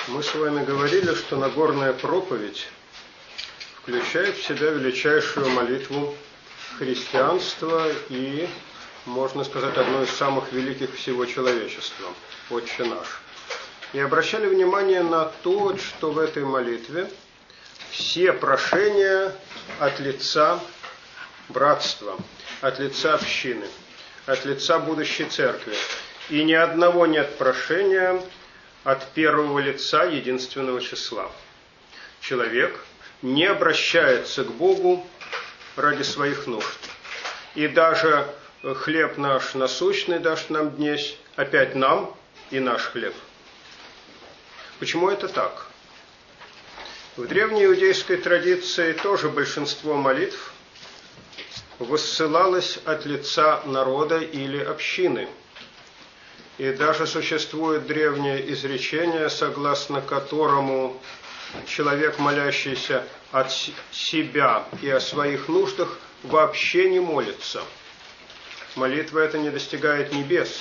Мы с вами говорили, что Нагорная проповедь включает в себя величайшую молитву христианства и, можно сказать, одну из самых великих всего человечества – «Отче наш». И обращали внимание на то, что в этой молитве все прошения от лица братства, от лица общины, от лица будущей церкви. И ни одного нет прошения от первого лица единственного числа. Человек не обращается к Богу ради своих нужд. И даже хлеб наш насущный дашь нам днесь, опять нам и наш хлеб. Почему это так? В древней иудейской традиции тоже большинство молитв воссылалось от лица народа или общины. И даже существует древнее изречение, согласно которому человек, молящийся от себя и о своих нуждах, вообще не молится. Молитва эта не достигает небес.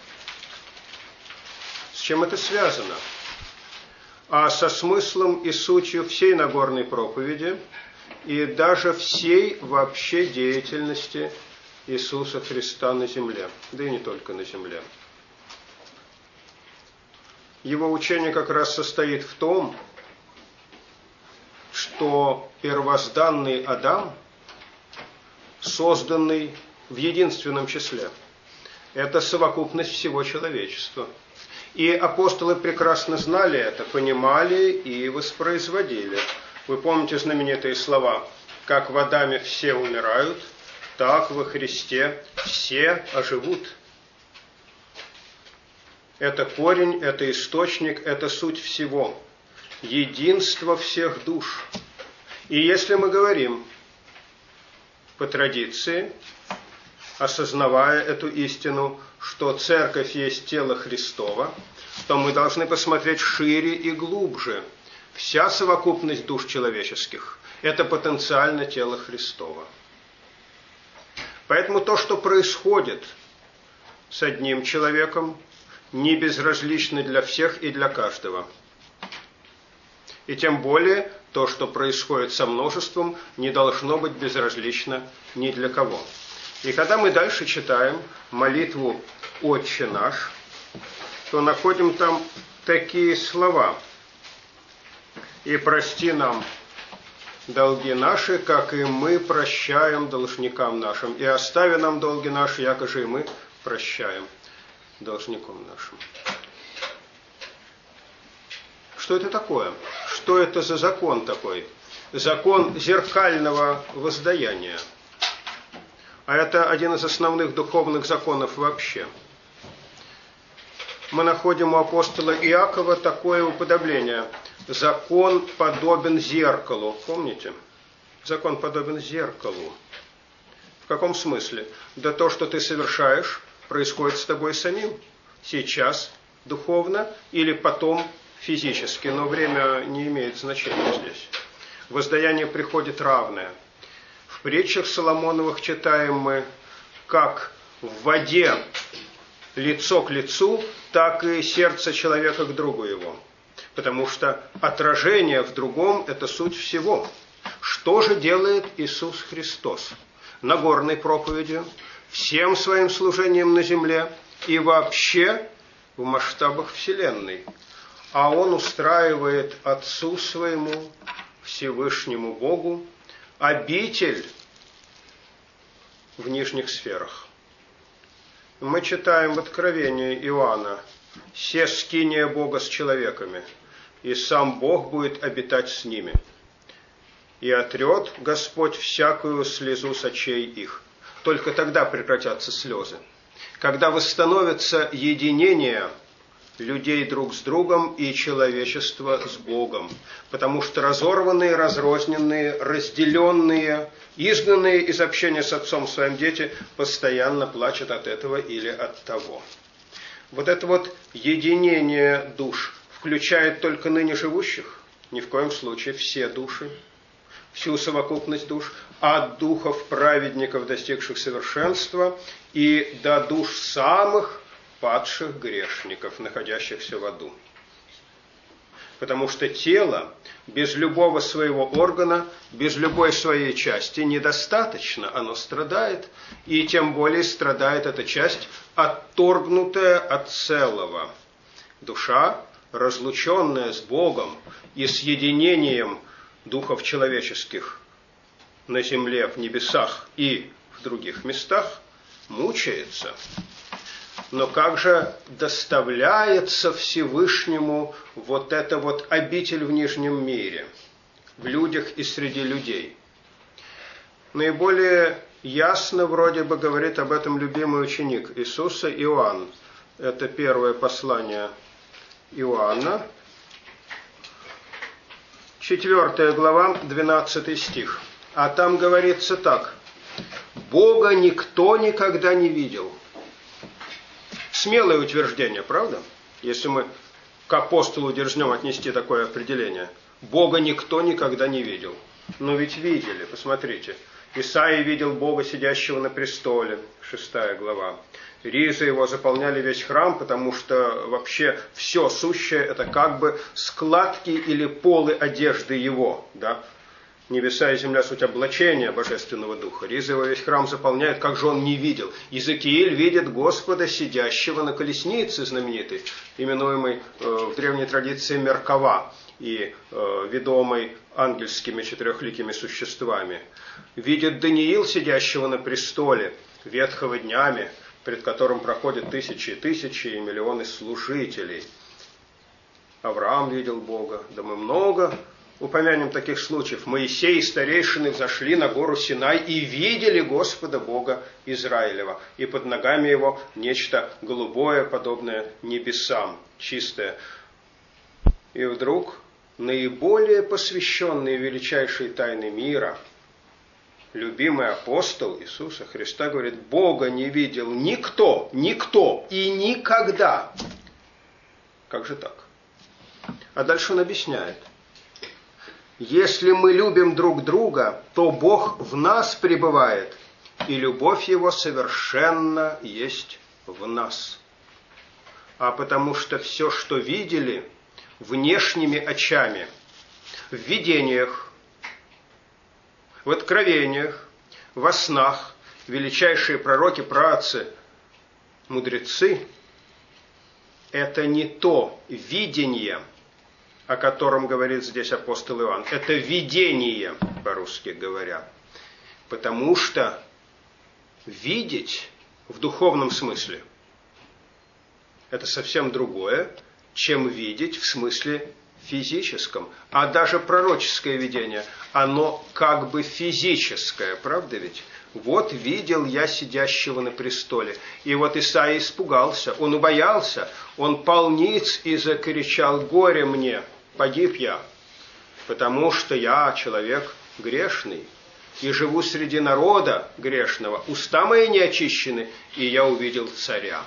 С чем это связано? А со смыслом и сутью всей Нагорной проповеди и даже всей вообще деятельности Иисуса Христа на земле, да и не только на земле. Его учение как раз состоит в том, что первозданный Адам, созданный в единственном числе, это совокупность всего человечества. И апостолы прекрасно знали это, понимали и воспроизводили. Вы помните знаменитые слова: «Как в Адаме все умирают, так во Христе все оживут». Это корень, это источник, это суть всего. Единство всех душ. И если мы говорим по традиции, осознавая эту истину, что Церковь есть тело Христово, то мы должны посмотреть шире и глубже. Вся совокупность душ человеческих – это потенциально тело Христово. Поэтому то, что происходит с одним человеком, не безразлично для всех и для каждого. И тем более то, что происходит со множеством, не должно быть безразлично ни для кого. И когда мы дальше читаем молитву «Отче наш», то находим там такие слова: «И прости нам долги наши, как и мы прощаем должникам нашим, и остави нам долги наши, якоже и мы прощаем должникам нашим». Что это такое? Что это за закон такой? Закон зеркального воздаяния. А это один из основных духовных законов вообще. Мы находим у апостола Иакова такое уподобление: закон подобен зеркалу. Помните? Закон подобен зеркалу. В каком смысле? Да то, что ты совершаешь, происходит с тобой самим. Сейчас духовно или потом физически. Но время не имеет значения здесь. Воздаяние приходит равное. В притчах Соломоновых читаем мы: как в воде лицо к лицу, так и сердце человека к другу его. Потому что отражение в другом – это суть всего. Что же делает Иисус Христос? Нагорной проповедью, всем своим служением на земле и вообще в масштабах Вселенной. А Он устраивает Отцу Своему, Всевышнему Богу, обитель в нижних сферах. Мы читаем в Откровении Иоанна: «Се скиния Бога с человеками, и сам Бог будет обитать с ними. И отрет Господь всякую слезу с очей их». Только тогда прекратятся слезы. Когда восстановится единение людей друг с другом и человечества с Богом. Потому что разорванные, разрозненные, разделенные, изгнанные из общения с Отцом своим дети постоянно плачут от этого или от того. Вот это вот единение душ включает только ныне живущих? Ни в коем случае все души, всю совокупность душ, от духов праведников, достигших совершенства, и до душ самых падших грешников, находящихся в аду. Потому что тело без любого своего органа, без любой своей части недостаточно. Оно страдает, и тем более страдает эта часть, отторгнутая от целого. Душа, разлученная с Богом и с единением духов человеческих на земле, в небесах и в других местах, мучается. Но как же доставляется Всевышнему вот эта вот обитель в нижнем мире, в людях и среди людей? Наиболее ясно вроде бы говорит об этом любимый ученик Иисуса Иоанн. Это первое послание Иоанна, 4 глава, 12 стих. А там говорится так: «Бога никто никогда не видел». Смелое утверждение, правда? Если мы к апостолу дерзнем отнести такое определение. Бога никто никогда не видел. Но ведь видели, посмотрите. Исаия видел Бога, сидящего на престоле, 6 глава. Ризы его заполняли весь храм, потому что вообще все сущее это как бы складки или полы одежды его, да? Небеса и земля суть облачения Божественного Духа. Ризы его весь храм заполняют, как же он не видел. Иезекииль видит Господа, сидящего на колеснице знаменитой, именуемой в древней традиции Меркава и ведомой ангельскими четырехликими существами. Видит Даниил, сидящего на престоле, ветхого днями, пред которым проходят тысячи и тысячи и миллионы служителей. Авраам видел Бога, да мы много упомянем таких случаев. Моисей и старейшины взошли на гору Синай и видели Господа Бога Израилева. И под ногами его нечто голубое, подобное небесам, чистое. И вдруг наиболее посвященный величайшей тайны мира, любимый апостол Иисуса Христа говорит: Бога не видел никто и никогда. Как же так? А дальше он объясняет. Если мы любим друг друга, то Бог в нас пребывает, и любовь Его совершенно есть в нас. А потому что все, что видели внешними очами, в видениях, в откровениях, во снах, величайшие пророки, праотцы, мудрецы, это не то видение, о котором говорит здесь апостол Иоанн. Это видение, по-русски говоря. Потому что видеть в духовном смысле это совсем другое, чем видеть в смысле физическом. А даже пророческое видение, оно как бы физическое, правда ведь? Вот видел я сидящего на престоле. И вот Исаия испугался, он убоялся, он пал ниц и закричал: горе мне, погиб я, потому что я человек грешный и живу среди народа грешного, уста мои не очищены, и я увидел царя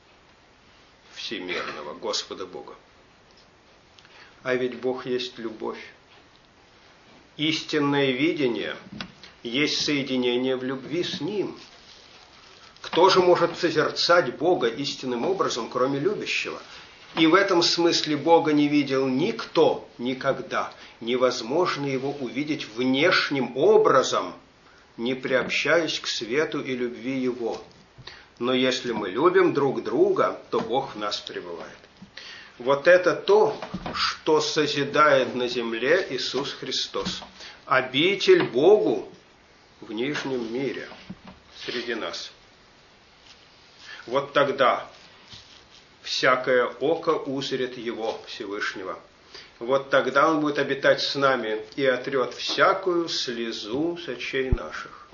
всемирного, Господа Бога. А ведь Бог есть любовь. Истинное видение есть соединение в любви с Ним. Кто же может созерцать Бога истинным образом, кроме любящего? И в этом смысле Бога не видел никто никогда. Невозможно Его увидеть внешним образом, не приобщаясь к свету и любви Его. Но если мы любим друг друга, то Бог в нас пребывает. Вот это то, что созидает на земле Иисус Христос. Обитель Богу в нижнем мире, среди нас. Вот тогда всякое око узрит Его, Всевышнего. Вот тогда Он будет обитать с нами и отрет всякую слезу с очей наших.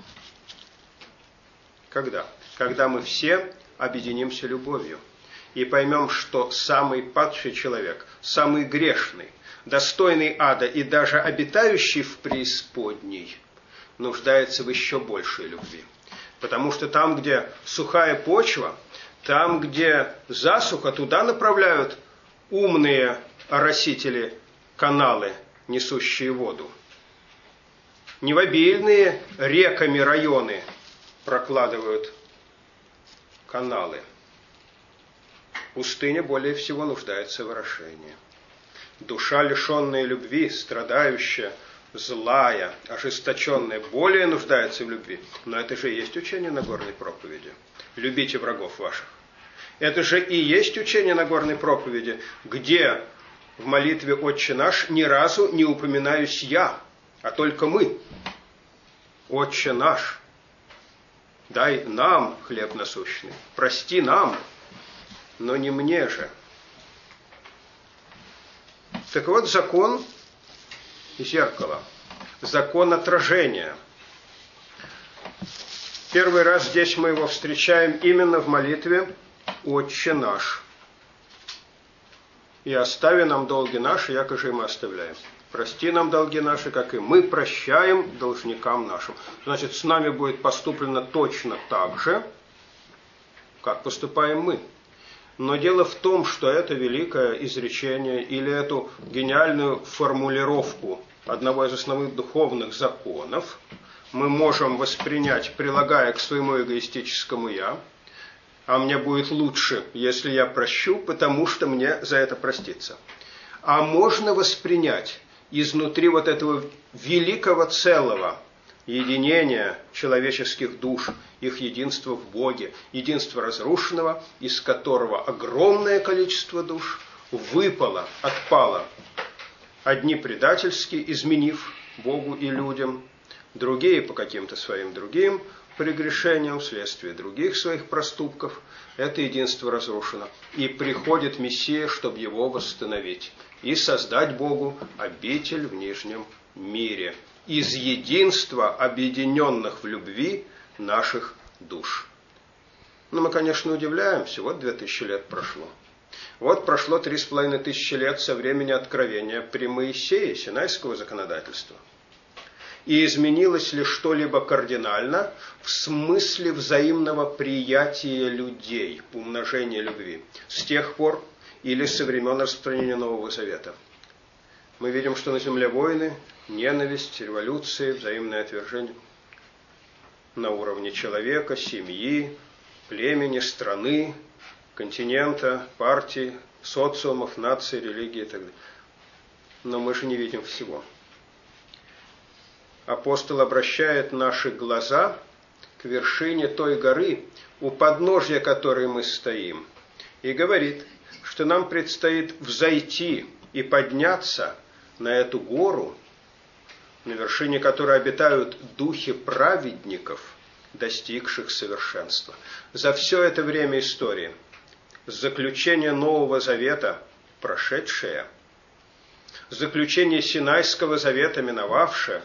Когда? Когда мы все объединимся любовью и поймем, что самый падший человек, самый грешный, достойный ада и даже обитающий в преисподней нуждается в еще большей любви. Потому что там, где сухая почва, там, где засуха, туда направляют умные оросители каналы, несущие воду. Не в обильные реками районы прокладывают каналы. Пустыня более всего нуждается в орошении. Душа, лишенная любви, страдающая, злая, ожесточенная, более нуждается в любви. Но это же и есть учение Нагорной проповеди. Любите врагов ваших. Это же и есть учение Нагорной проповеди, где в молитве «Отче наш» ни разу не упоминаюсь я, а только мы. «Отче наш, дай нам хлеб насущный, прости нам, но не мне же». Так вот, закон зеркала, закон отражения. Первый раз здесь мы его встречаем именно в молитве «Отче наш». «И остави нам долги наши, яко же и мы оставляем. Прости нам долги наши, как и мы прощаем должникам нашим». Значит, с нами будет поступлено точно так же, как поступаем мы. Но дело в том, что это великое изречение или эту гениальную формулировку одного из основных духовных законов мы можем воспринять, прилагая к своему эгоистическому «я», а мне будет лучше, если я прощу, потому что мне за это простится. А можно воспринять изнутри вот этого великого целого единения человеческих душ, их единство в Боге, единство разрушенного, из которого огромное количество душ выпало, отпало. Одни предательски, изменив Богу и людям, другие по каким-то своим другим прегрешениям, вследствие других своих проступков. Это единство разрушено. И приходит Мессия, чтобы его восстановить и создать Богу обитель в нижнем мире из единства объединенных в любви наших душ. Но мы, конечно, удивляемся. Вот 2000 лет прошло. Вот прошло 3500 лет со времени откровения при Моисее, Синайского законодательства. И изменилось ли что-либо кардинально в смысле взаимного приятия людей, умножения любви, с тех пор или со времен распространения Нового Завета? Мы видим, что на земле войны, ненависть, революции, взаимное отвержение на уровне человека, семьи, племени, страны, континента, партий, социумов, наций, религии и так далее. Но мы же не видим всего. Апостол обращает наши глаза к вершине той горы, у подножья которой мы стоим, и говорит, что нам предстоит взойти и подняться на эту гору, на вершине которой обитают духи праведников, достигших совершенства. За все это время истории, с заключения Нового Завета прошедшее, с заключения Синайского Завета миновавшее,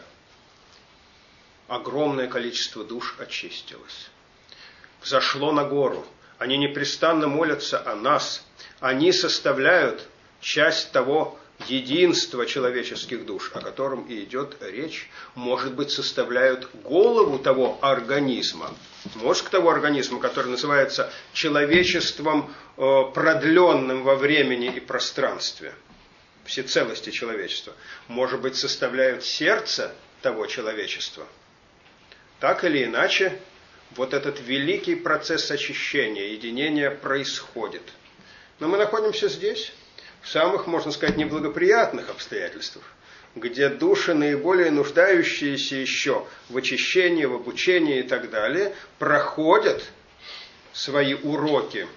огромное количество душ очистилось. Взошло на гору. Они непрестанно молятся о нас. Они составляют часть того единства человеческих душ, о котором и идет речь. Может быть, составляют голову того организма, мозг того организма, который называется человечеством, продленным во времени и пространстве, всецелости человечества. Может быть, составляют сердце того человечества. Так или иначе, вот этот великий процесс очищения, единения происходит. Но мы находимся здесь, в самых, можно сказать, неблагоприятных обстоятельствах, где души, наиболее нуждающиеся еще в очищении, в обучении и так далее, проходят свои уроки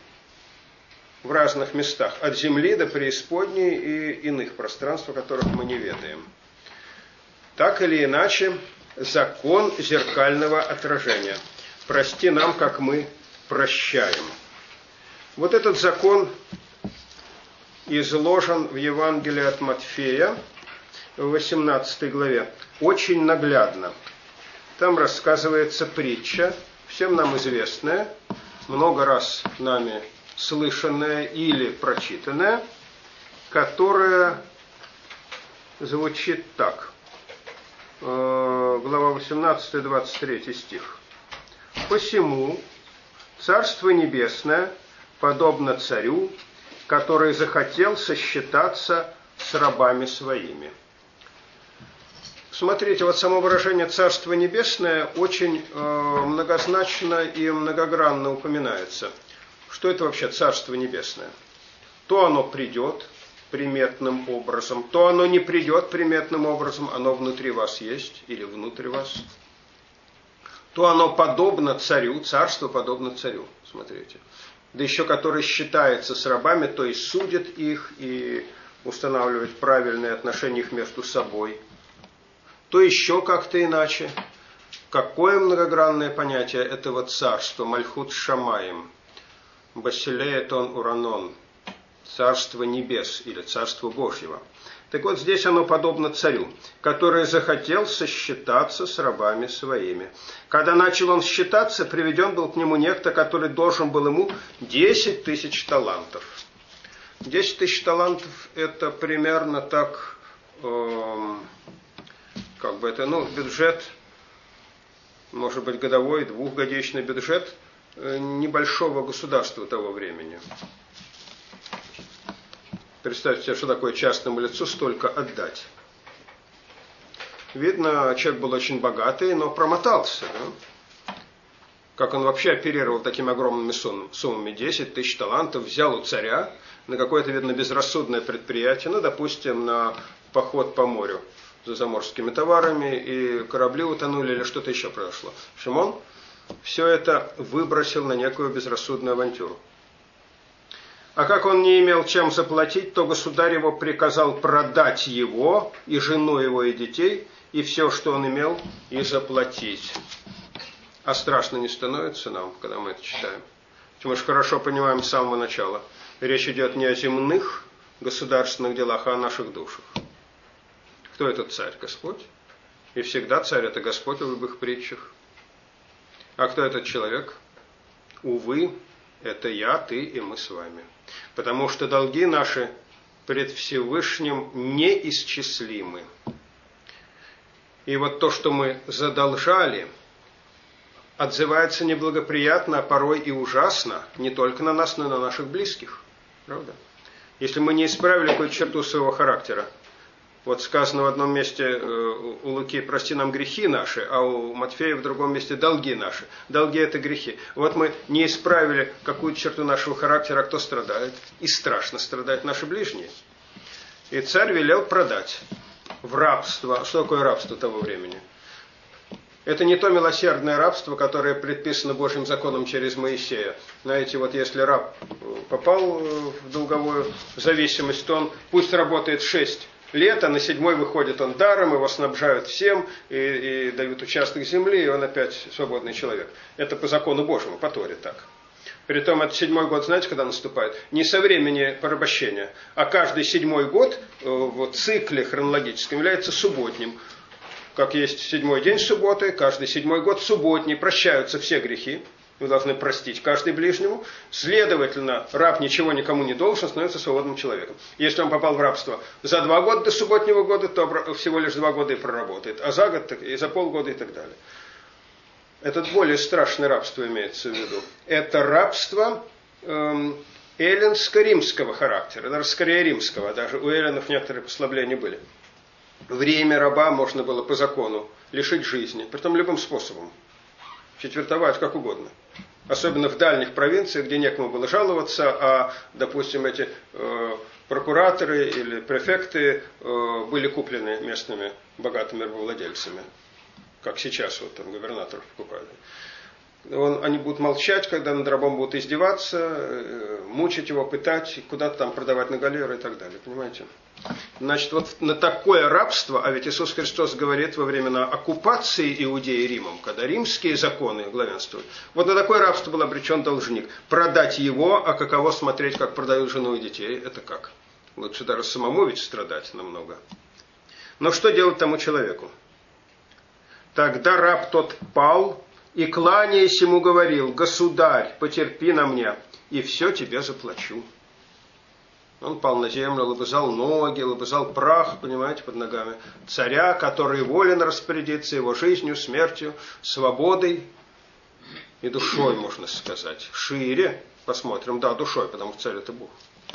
в разных местах, от земли до преисподней и иных пространств, о которых мы не ведаем. Так или иначе, закон зеркального отражения. Прости нам, как мы прощаем. Вот этот закон изложен в Евангелии от Матфея, в 18 главе, очень наглядно. Там рассказывается притча, всем нам известная, много раз нами слышанная или прочитанная, которая звучит так. Глава 18, 23 стих. «Посему Царство Небесное подобно царю, который захотел сосчитаться с рабами своими». Смотрите, вот само выражение «Царство Небесное» очень многозначно и многогранно упоминается. Что это вообще Царство Небесное? То оно придет, приметным образом, то оно не придет приметным образом, оно внутри вас есть или внутри вас, то оно подобно царю, царство подобно царю, смотрите, да еще который считается с рабами, то есть судит их и устанавливает правильные отношения их между собой, то еще как-то иначе. Какое многогранное понятие этого царства, Мальхут Шамаим, Басилеетон Уранон, царство небес или царство Божьего. Так вот, здесь оно подобно царю, который захотел сосчитаться с рабами своими. Когда начал он считаться, приведен был к нему некто, который должен был ему 10 тысяч талантов. 10 тысяч талантов это примерно так, бюджет, может быть, годовой, двухгодичный бюджет небольшого государства того времени. Представьте себе, что такое частному лицу столько отдать. Видно, человек был очень богатый, но промотался. Да? Как он вообще оперировал такими огромными суммами? 10 тысяч талантов взял у царя на какое-то, видно, безрассудное предприятие, допустим, на поход по морю за заморскими товарами, и корабли утонули, или что-то еще произошло. Шимон все это выбросил на некую безрассудную авантюру. А как он не имел чем заплатить, то государь его приказал продать его, и жену его, и детей, и все, что он имел, и заплатить. А страшно не становится нам, когда мы это читаем? Мы же хорошо понимаем с самого начала. Речь идет не о земных государственных делах, а о наших душах. Кто этот царь? Господь. И всегда царь это Господь в любых притчах. А кто этот человек? Увы, это я, ты и мы с вами. Потому что долги наши пред Всевышним неисчислимы. И вот то, что мы задолжали, отзывается неблагоприятно, а порой и ужасно, не только на нас, но и на наших близких. Правда? Если мы не исправили какую-то черту своего характера. Вот сказано в одном месте у Луки: прости нам грехи наши, а у Матфея в другом месте долги наши. Долги это грехи. Вот мы не исправили какую-то черту нашего характера, а кто страдает? И страшно страдают наши ближние. И царь велел продать в рабство. Что такое рабство того времени? Это не то милосердное рабство, которое предписано Божьим законом через Моисея. Знаете, вот если раб попал в долговую зависимость, то он пусть работает 6 лет, а на 7-й выходит он даром, его снабжают всем и дают участок земли, и он опять свободный человек. Это по закону Божьему, по Торе так. Притом это 7-й год, знаете, когда наступает? Не со времени порабощения, а каждый 7-й год в цикле хронологическом является субботним. Как есть 7-й день субботы, каждый 7-й год субботний, прощаются все грехи. Вы должны простить каждый ближнему. Следовательно, раб ничего никому не должен, становится свободным человеком. Если он попал в рабство за 2 года до субботнего года, то всего лишь 2 года и проработает. А за год и за полгода и так далее. Это более страшное рабство имеется в виду. Это рабство эллинско-римского характера, даже скорее римского. Даже у эллинов некоторые послабления были. В Риме раба можно было по закону лишить жизни, притом любым способом. Четвертовать как угодно. Особенно в дальних провинциях, где некому было жаловаться, а, допустим, эти прокураторы или префекты были куплены местными богатыми рабовладельцами. Как сейчас вот там губернаторов покупают. Они будут молчать, когда над рабом будут издеваться, мучить его, пытать, куда-то там продавать на галеры и так далее. Понимаете? Значит, вот на такое рабство, а ведь Иисус Христос говорит во времена оккупации Иудеи Римом, когда римские законы главенствуют, вот на такое рабство был обречен должник. Продать его, а каково смотреть, как продают жену и детей, это как? Лучше даже самому ведь страдать намного. Но что делать тому человеку? Тогда раб тот пал и, кланяясь ему, говорил: «Государь, потерпи на мне, и все тебе заплачу». Он пал на землю, лобызал ноги, лобызал прах, понимаете, под ногами царя, который волен распорядиться его жизнью, смертью, свободой и душой, можно сказать. Шире посмотрим, да, душой, потому что царь это Бог.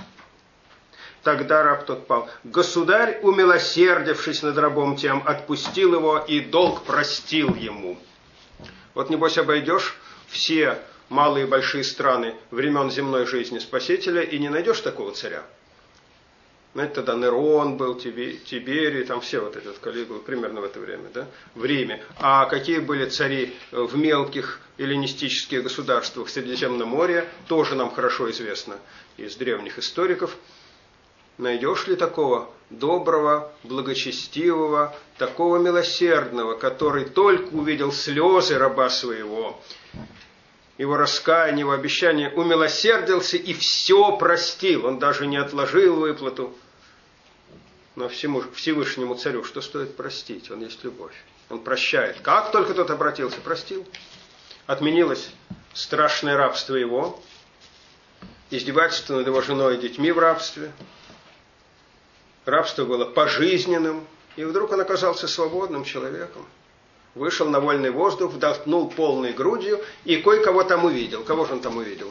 Тогда раб тот пал. Государь, умилосердившись над рабом тем, отпустил его и долг простил ему. Вот, небось, обойдешь все малые и большие страны времен земной жизни Спасителя и не найдешь такого царя. Знаете, тогда Нерон был, Тиберий, там все вот эти вот Калигулы, примерно в это время, да, в Риме. А какие были цари в мелких эллинистических государствах Средиземного моря, тоже нам хорошо известно из древних историков. Найдешь ли такого доброго, благочестивого, такого милосердного, который только увидел слезы раба своего, его раскаяние, его обещание, умилосердился и все простил. Он даже не отложил выплату. Но Всевышнему царю что стоит простить? Он есть любовь. Он прощает. Как только тот обратился, простил. Отменилось страшное рабство его, издевательство над его женой и детьми в рабстве. Рабство было пожизненным. И вдруг он оказался свободным человеком. Вышел на вольный воздух, вдохнул полной грудью и кое-кого там увидел. Кого же он там увидел?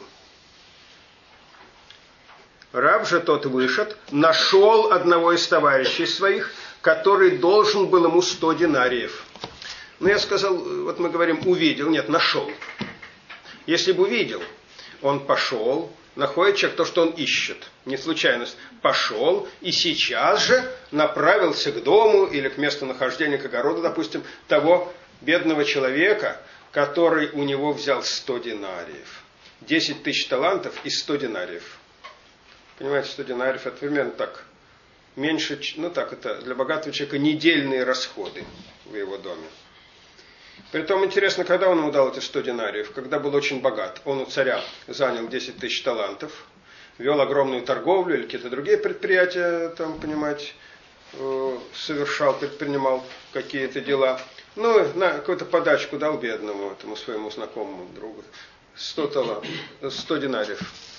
Раб же тот вышел, нашел одного из товарищей своих, который должен был ему 100 динариев. Но я сказал, вот мы говорим увидел, нет, нашел. Если бы увидел, он пошел, находит человек то, что он ищет. Не случайность. Пошел и сейчас же направился к дому или к месту нахождения, к огороду, допустим, того бедного человека, который у него взял 100 динариев. 10 тысяч талантов и 100 динариев. Понимаете, 100 динариев это примерно так. Меньше, ну так, это для богатого человека недельные расходы в его доме. Притом интересно, когда он ему дал эти 100 динариев, когда был очень богат. Он у царя занял 10 тысяч талантов, вел огромную торговлю или какие-то другие предприятия, там, понимаете, совершал, предпринимал какие-то дела. Ну, на какую-то подачку дал бедному, этому своему знакомому другу. 100 динариев.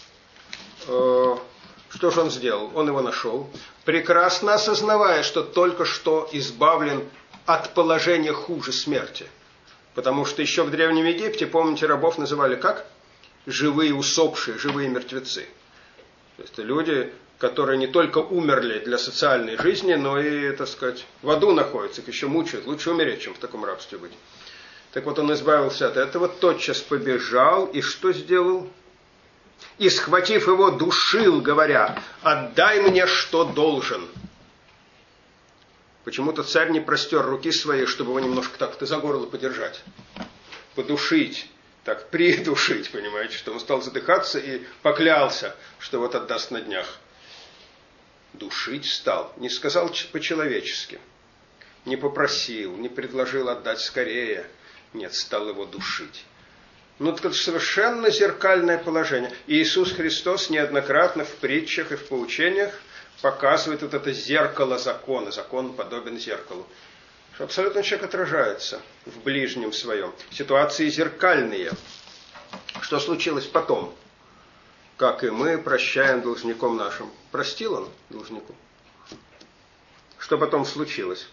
Что же он сделал? Он его нашел, прекрасно осознавая, что только что избавлен от положения хуже смерти. Потому что еще в Древнем Египте, помните, рабов называли как? Живые усопшие, живые мертвецы. То есть люди, которые не только умерли для социальной жизни, но и, так сказать, в аду находятся, их еще мучают. Лучше умереть, чем в таком рабстве быть. Так вот он избавился от этого, тотчас побежал и что сделал? И, схватив его, душил, говоря: «Отдай мне, что должен». Почему-то царь не простер руки свои, чтобы его немножко так-то за горло подержать, подушить, так придушить, понимаете, что он стал задыхаться и поклялся, что вот отдаст на днях. Душить стал, не сказал по-человечески, не попросил, не предложил отдать скорее, нет, стал его душить. Ну, это совершенно зеркальное положение. И Иисус Христос неоднократно в притчах и в поучениях показывает вот это зеркало закона. Закон подобен зеркалу. Что абсолютно человек отражается в ближнем своем. Ситуации зеркальные. Что случилось потом? Как и мы прощаем должником нашим. Простил он должнику? Что потом случилось?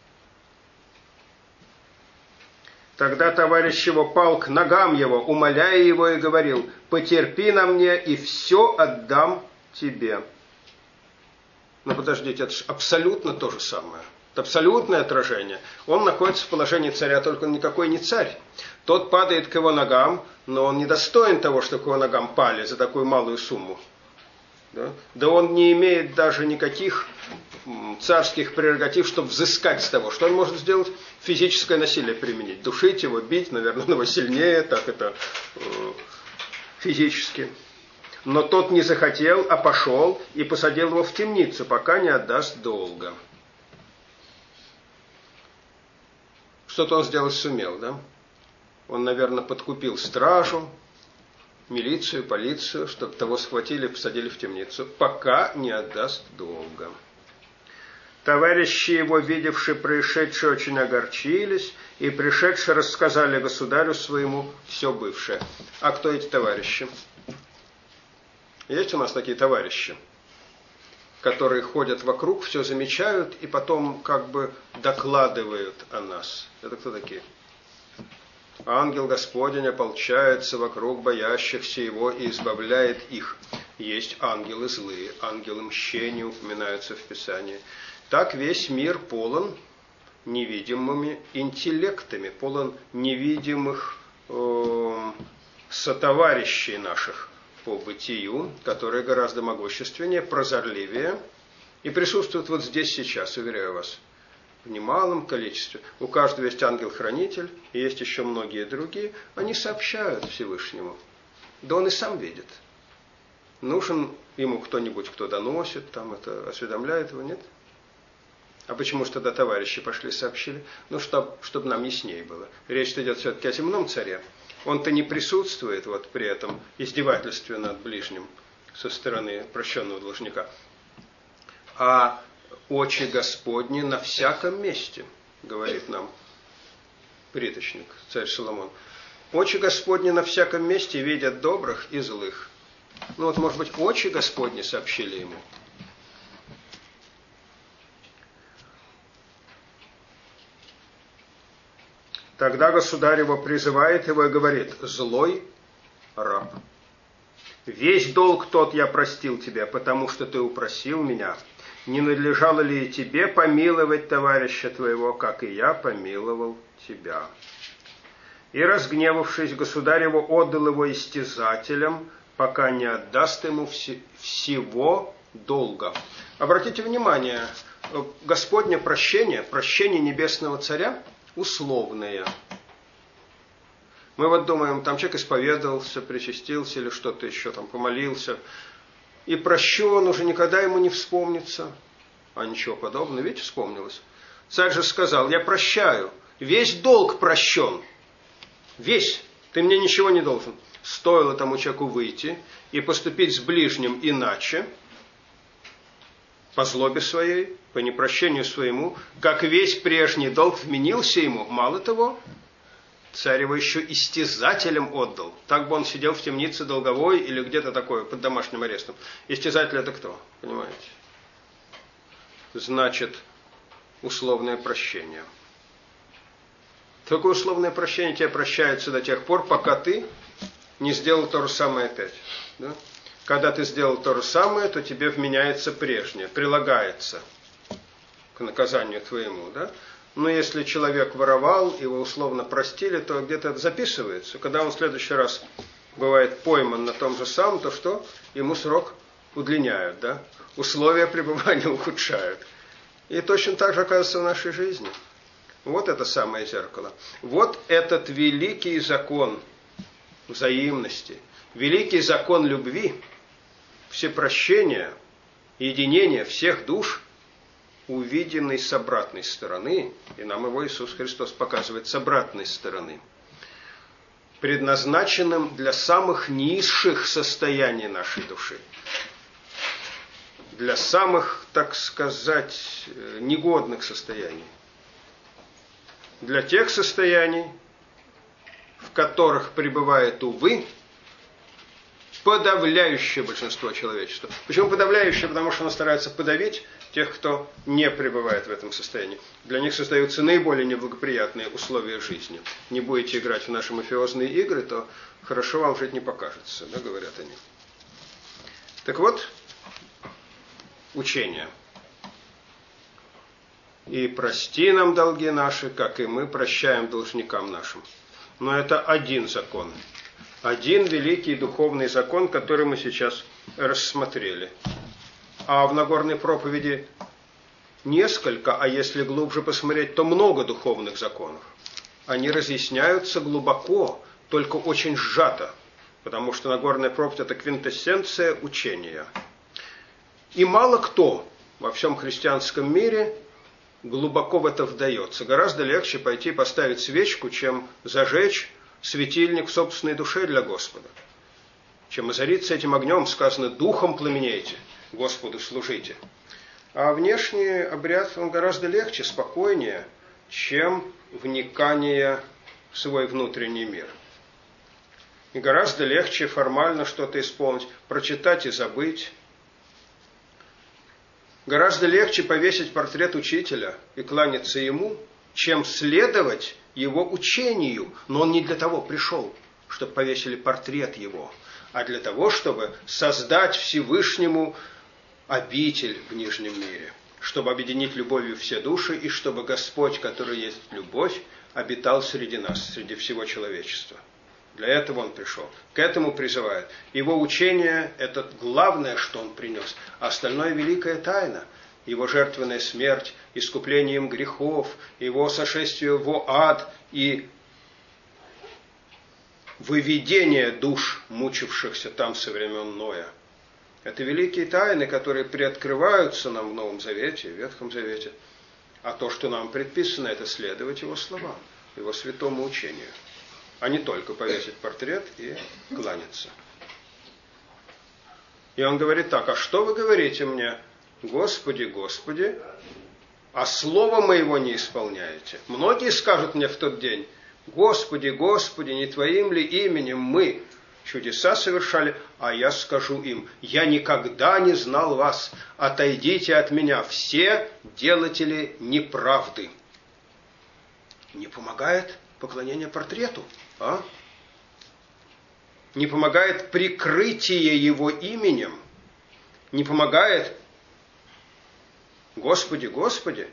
Тогда товарищ его пал к ногам его, умоляя его и говорил: «Потерпи на мне, и все отдам тебе». Но подождите, это же абсолютно то же самое. Это абсолютное отражение. Он находится в положении царя, только он никакой не царь. Тот падает к его ногам, но он не достоин того, что к его ногам пали за такую малую сумму. Да он не имеет даже никаких царских прерогатив, чтобы взыскать с того. Что он может сделать? Физическое насилие применить. Душить его, бить, наверное, его сильнее, так это физически. Но тот не захотел, а пошел и посадил его в темницу, пока не отдаст долга. Что-то он сделать сумел, да? Он, наверное, подкупил стражу, милицию, полицию, чтобы того схватили и посадили в темницу, пока не отдаст долга. Товарищи его, видевшие происшедшее, очень огорчились, и пришедшие рассказали государю своему все бывшее. А кто эти товарищи? Есть у нас такие товарищи, которые ходят вокруг, все замечают и потом как бы докладывают о нас. Это кто такие? Ангел Господень ополчается вокруг боящихся его и избавляет их. Есть ангелы злые, ангелы мщения упоминаются в Писании. Так весь мир полон невидимыми интеллектами, полон невидимых сотоварищей наших по бытию, которые гораздо могущественнее, прозорливее И присутствуют вот здесь сейчас, уверяю вас, в немалом количестве. У каждого есть ангел-хранитель, и есть еще многие другие. Они сообщают Всевышнему. Да он и сам видит. Нужен ему кто-нибудь, кто доносит, там это осведомляет его, нет? А почему же тогда товарищи пошли сообщили? Ну, чтобы нам яснее было. Речь идет все-таки о земном царе. Он-то не присутствует вот при этом издевательстве над ближним со стороны прощенного должника. А очи Господни на всяком месте, говорит нам приточник, царь Соломон. Очи Господни на всяком месте видят добрых и злых. Ну вот, может быть, очи Господни сообщили ему. Тогда государь его призывает его и говорит: злой раб, весь долг тот я простил тебе, потому что ты упросил меня. Не надлежало ли и тебе помиловать товарища твоего, как и я помиловал тебя? И, разгневавшись, государь его отдал его истязателям, пока не отдаст ему всего долга. Обратите внимание, Господне прощение небесного царя условное. Мы вот думаем, там человек исповедовался, причастился или что-то еще, там помолился, и прощен, уже никогда ему не вспомнится. А ничего подобного, видите, вспомнилось. Царь же сказал: я прощаю, весь долг прощен, весь, ты мне ничего не должен. Стоило тому человеку выйти и поступить с ближним иначе, по злобе своей, по непрощению своему, как весь прежний долг вменился ему. Мало того, царь его еще истязателем отдал. Так бы он сидел в темнице долговой или где-то такое, под домашним арестом. Истязатель — это кто? Понимаете? Значит, условное прощение. Такое условное прощение тебе прощается до тех пор, пока ты не сделал то же самое опять. Да? Когда ты сделал то же самое, то тебе вменяется прежнее, прилагается к наказанию твоему. Да? Но если человек воровал, его условно простили, то где-то это записывается. Когда он в следующий раз бывает пойман на том же самом, то что? Ему срок удлиняют, да? Условия пребывания ухудшают. И точно так же оказывается в нашей жизни. Вот это самое зеркало. Вот этот великий закон взаимности, великий закон любви, всепрощения, единения всех душ, увиденный с обратной стороны, и нам его Иисус Христос показывает с обратной стороны, предназначенным для самых низших состояний нашей души, для самых, так сказать, негодных состояний, для тех состояний, в которых пребывает, увы, подавляющее большинство человечества. Почему подавляющее? Потому что оно старается подавить тех, кто не пребывает в этом состоянии. Для них создаются наиболее неблагоприятные условия жизни. Не будете играть в наши мафиозные игры, то хорошо вам жить не покажется, да, говорят они. Так вот, учение. И прости нам долги наши, как и мы прощаем должникам нашим. Но это один закон. Один великий духовный закон, который мы сейчас рассмотрели. А в Нагорной проповеди несколько, а если глубже посмотреть, то много духовных законов. Они разъясняются глубоко, только очень сжато, потому что Нагорная проповедь – это квинтэссенция учения. И мало кто во всем христианском мире глубоко в это вдается. Гораздо легче пойти поставить свечку, чем зажечь светильник в собственной душе для Господа. Чем озариться этим огнем, сказано, духом пламенейте, Господу служите. А внешний обряд, он гораздо легче, спокойнее, чем вникание в свой внутренний мир. И гораздо легче формально что-то исполнить, прочитать и забыть. Гораздо легче повесить портрет учителя и кланяться ему, чем следовать его учению. Но он не для того пришел, чтобы повесили портрет его, а для того, чтобы создать Всевышнему обитель в нижнем мире, чтобы объединить любовью все души, и чтобы Господь, который есть любовь, обитал среди нас, среди всего человечества. Для этого он пришел. К этому призывает. Его учение – это главное, что он принес. А остальное – великая тайна. Его жертвенная смерть, искуплением грехов, Его сошествие в ад и выведение душ, мучившихся там со времен Ноя. Это великие тайны, которые приоткрываются нам в Новом Завете, в Ветхом Завете. А то, что нам предписано, это следовать Его словам, Его святому учению, а не только повесить портрет и кланяться. И он говорит так: а что вы говорите мне, Господи, Господи, а слова моего не исполняете? Многие скажут мне в тот день: Господи, Господи, не Твоим ли именем мы чудеса совершали? А я скажу им: я никогда не знал вас, отойдите от меня, все делатели неправды. Не помогает поклонение портрету, а? Не помогает прикрытие Его именем, не помогает Господи, Господи,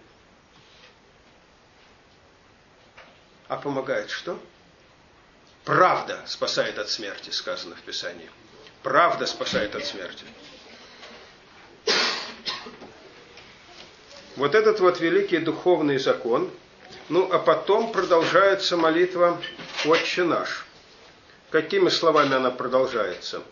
а помогает что? Правда спасает от смерти, сказано в Писании. Правда спасает от смерти. Вот этот вот великий духовный закон. Ну, а потом продолжается молитва «Отче наш». Какими словами она продолжается?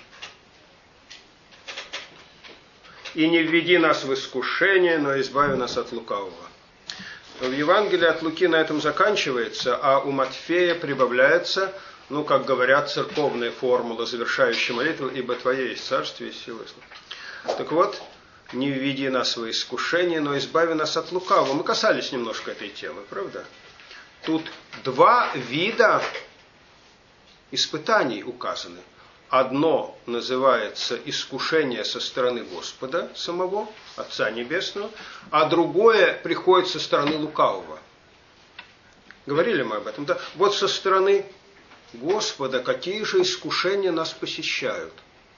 «И не введи нас в искушение, но избави нас от лукавого». В Евангелии от Луки на этом заканчивается, а у Матфея прибавляется, ну, как говорят, церковная формула, завершающая молитву: «Ибо Твое есть царствие и сила и слава». Так вот, «Не введи нас в искушение, но избави нас от лукавого». Мы касались немножко этой темы, правда? Тут два вида испытаний указаны. Одно называется искушение со стороны Господа самого, Отца Небесного, а другое приходит со стороны лукавого. Говорили мы об этом, да? Вот со стороны Господа какие же искушения нас посещают?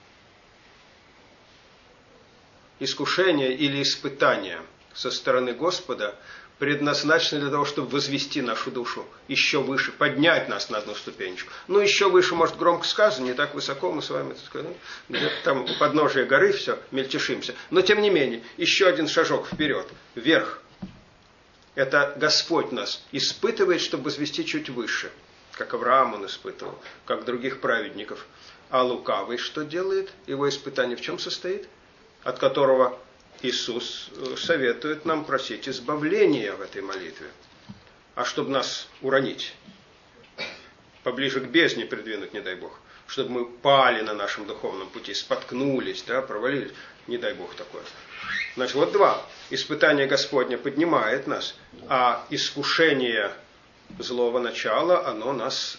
Искушения или испытания со стороны Господа предназначены для того, чтобы возвести нашу душу еще выше, поднять нас на одну ступенечку. Ну, еще выше, может, громко сказано, не так высоко мы с вами, так сказать, где-то там у подножия горы все, мельтешимся. Но, тем не менее, еще один шажок вперед, вверх. Это Господь нас испытывает, чтобы возвести чуть выше, как Авраам он испытывал, как других праведников. А лукавый что делает? Его испытание в чем состоит? От которого Иисус советует нам просить избавления в этой молитве. А чтобы нас уронить, поближе к бездне придвинуть, не дай Бог, чтобы мы пали на нашем духовном пути, споткнулись, да, провалились, не дай Бог такое. Значит, вот два. Испытание Господне поднимает нас, а искушение злого начала, оно нас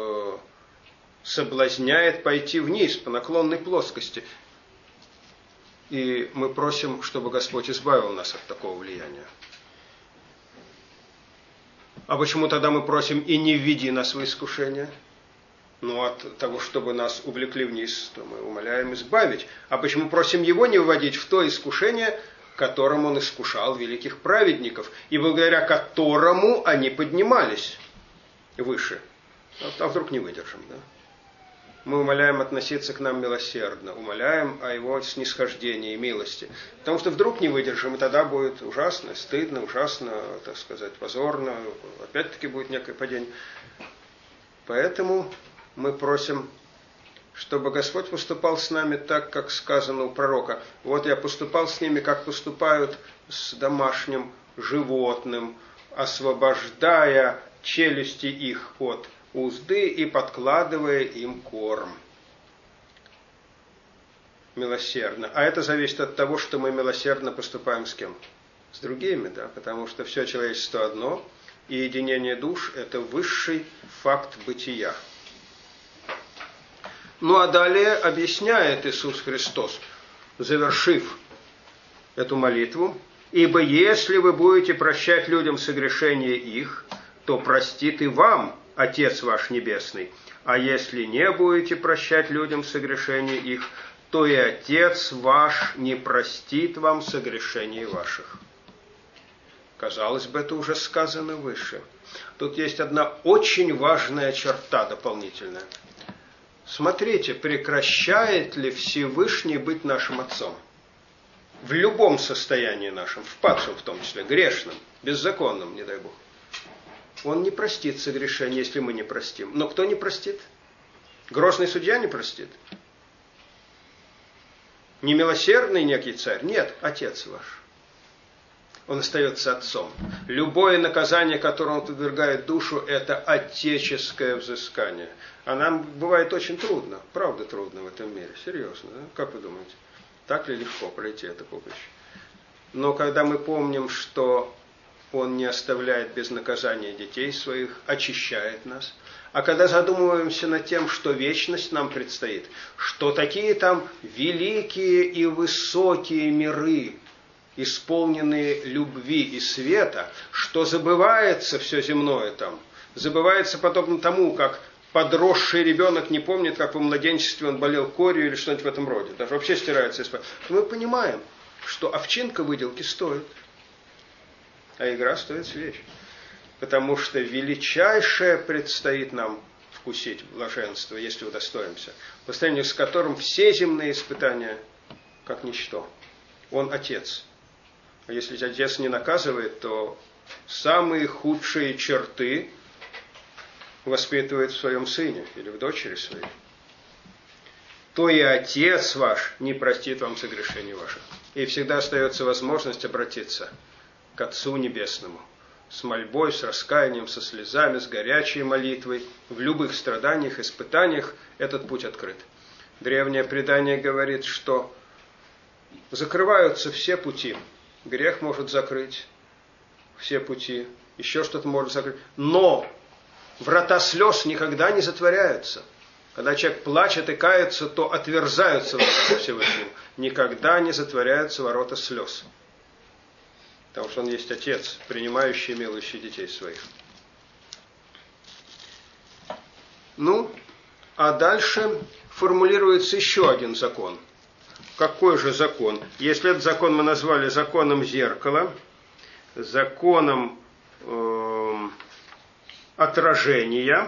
соблазняет пойти вниз по наклонной плоскости. И мы просим, чтобы Господь избавил нас от такого влияния. А почему тогда мы просим «и не введи нас в искушение»? Ну, от того, чтобы нас увлекли вниз, то мы умоляем избавить. А почему просим Его не вводить в то искушение, которым Он искушал великих праведников, и благодаря которому они поднимались выше? А вдруг не выдержим, да? Мы умоляем относиться к нам милосердно, умоляем о Его снисхождении и милости. Потому что вдруг не выдержим, и тогда будет ужасно, стыдно, ужасно, так сказать, позорно, опять-таки будет некое падение. Поэтому мы просим, чтобы Господь поступал с нами так, как сказано у пророка. Вот я поступал с ними, как поступают с домашним животным, освобождая челюсти их от узды и подкладывая им корм. Милосердно. А это зависит от того, что мы милосердно поступаем с кем? С другими, да, потому что все человечество одно, и единение душ – это высший факт бытия. Ну а далее объясняет Иисус Христос, завершив эту молитву: «Ибо если вы будете прощать людям согрешения их, то простит и вам Отец ваш Небесный. А если не будете прощать людям согрешения их, то и Отец ваш не простит вам согрешений ваших». Казалось бы, это уже сказано выше. Тут есть одна очень важная черта дополнительная. Смотрите, прекращает ли Всевышний быть нашим Отцом? в любом состоянии нашем, в падшем в том числе, грешном, беззаконном, не дай Бог, Он не простит согрешения, если мы не простим. Но кто не простит? Грозный судья не простит? Немилосердный некий царь? Нет, Отец ваш. Он остается отцом. Любое наказание, которое он подвергает душу, это отеческое взыскание. А нам бывает очень трудно, правда трудно в этом мире, серьезно. Да? Как вы думаете, так ли легко пройти это поприще? Но когда мы помним, что Он не оставляет без наказания детей своих, очищает нас, а когда задумываемся над тем, что вечность нам предстоит, что такие там великие и высокие миры, исполненные любви и света, что забывается все земное там, забывается подобно тому, как подросший ребенок не помнит, как в младенчестве он болел корью или что-нибудь в этом роде, даже вообще стирается из памяти. Мы понимаем, что овчинка выделки стоит, а игра стоит свеч. Потому что величайшее предстоит нам вкусить блаженство, если удостоимся, по сравнению с которым все земные испытания как ничто. Он Отец. А если Отец не наказывает, то самые худшие черты воспитывает в своем сыне или в дочери своей. То и Отец ваш не простит вам согрешений ваших. И всегда остается возможность обратиться к Отцу Небесному с мольбой, с раскаянием, со слезами, с горячей молитвой. В любых страданиях, испытаниях этот путь открыт. Древнее предание говорит, что закрываются все пути. Грех может закрыть все пути, еще что-то может закрыть. Но врата слез никогда не затворяются. Когда человек плачет и кается, то отверзаются врата Всевышнему. Никогда не затворяются ворота слез. Потому что Он есть Отец, принимающий и милующий детей своих. А дальше формулируется еще один закон. Какой же закон? Если этот закон мы назвали законом зеркала, законом отражения,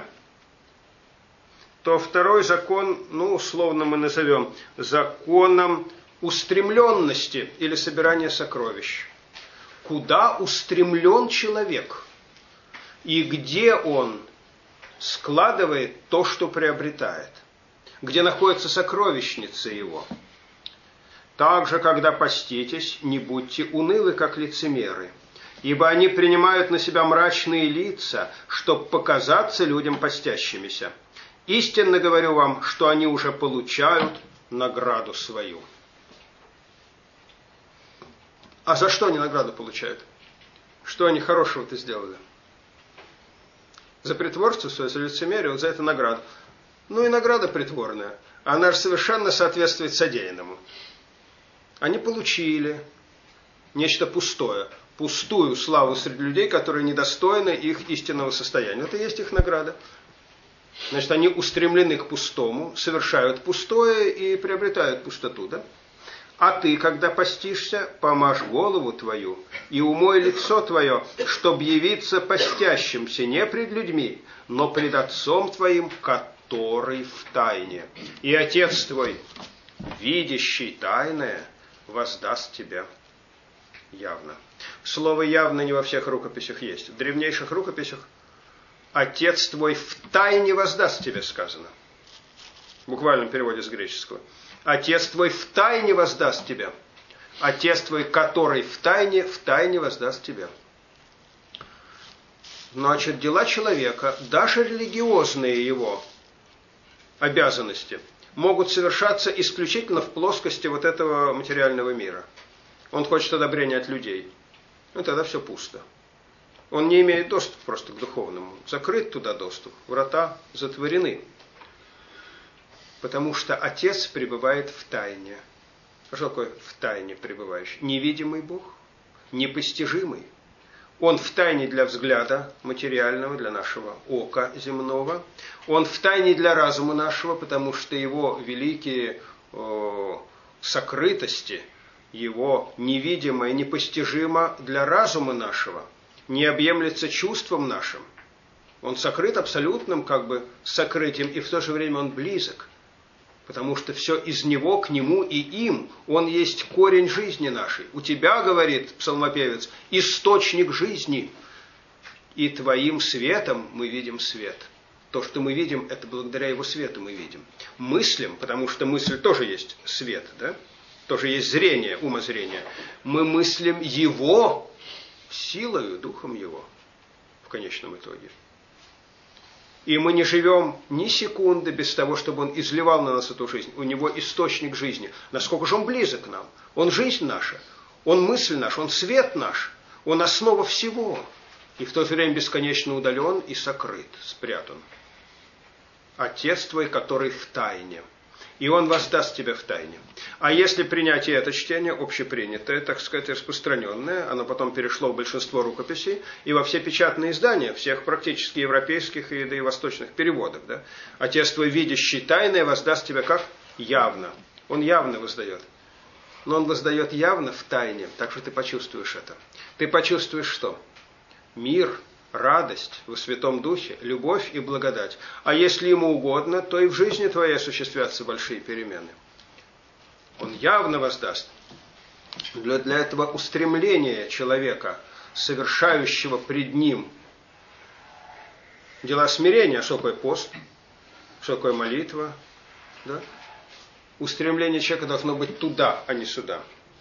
то второй закон, условно мы назовем законом устремленности или собирания сокровищ. Куда устремлен человек и где он складывает то, что приобретает, где находится сокровищница его. Также, когда поститесь, не будьте унылы, как лицемеры, ибо они принимают на себя мрачные лица, чтобы показаться людям постящимися. Истинно говорю вам, что они уже получают награду свою. А за что они награду получают? Что они хорошего-то сделали? За притворство, за лицемерие, вот за это награду. И награда притворная. Она же совершенно соответствует содеянному. Они получили нечто пустое, пустую славу среди людей, которые недостойны их истинного состояния. Это и есть их награда. Значит, они устремлены к пустому, совершают пустое и приобретают пустоту, да? А ты, когда постишься, помажь голову твою и умой лицо твое, чтоб явиться постящимся не пред людьми, но пред Отцом твоим, который в тайне. И Отец твой, видящий тайное, воздаст тебе явно. Слово «явно» не во всех рукописях есть. В древнейших рукописях «Отец твой в тайне воздаст тебе» сказано. В буквальном переводе с греческого. Отец твой в тайне воздаст тебе. Отец твой, который в тайне воздаст тебе. Значит, дела человека, даже религиозные его обязанности, могут совершаться исключительно в плоскости вот этого материального мира. Он хочет одобрения от людей. Тогда все пусто. Он не имеет доступа просто к духовному. Закрыт туда доступ. Врата затворены. Потому что Отец пребывает в тайне. А что такое в тайне пребывающий? Невидимый Бог, непостижимый. Он в тайне для взгляда материального, для нашего ока земного. Он в тайне для разума нашего, потому что его великие сокрытости, его невидимое, непостижимо для разума нашего, не объемлется чувством нашим. Он сокрыт абсолютным сокрытием, и в то же время он близок. Потому что все из Него, к Нему и им. Он есть корень жизни нашей. У тебя, говорит псалмопевец, источник жизни. И Твоим светом мы видим свет. То, что мы видим, это благодаря Его свету мы видим. Мыслим, потому что мысль тоже есть свет, да? Тоже есть зрение, умозрение. Мы мыслим Его силою, Духом Его в конечном итоге. И мы не живем ни секунды без того, чтобы Он изливал на нас эту жизнь. У Него источник жизни. Насколько же Он близок к нам? Он жизнь наша, Он мысль наша, Он свет наш, Он основа всего. И в то же время бесконечно удален и сокрыт, спрятан. Отец твой, который в тайне. И Он воздаст тебя в тайне. А если принять и это чтение, общепринятое, так сказать, распространенное, оно потом перешло в большинство рукописей и во все печатные издания, всех практически европейских и да и восточных переводов. Да? Отец твой, видящий тайное, воздаст тебя как? Явно. Он явно воздает. Но Он воздает явно в тайне, так что ты почувствуешь это. Ты почувствуешь что? Мир, радость во Святом Духе, любовь и благодать. А если Ему угодно, то и в жизни твоей осуществятся большие перемены. Он явно воздаст. Для этого устремления человека, совершающего пред Ним дела смирения, что такое пост, что такое молитва, да? Устремление человека должно быть туда, а не сюда.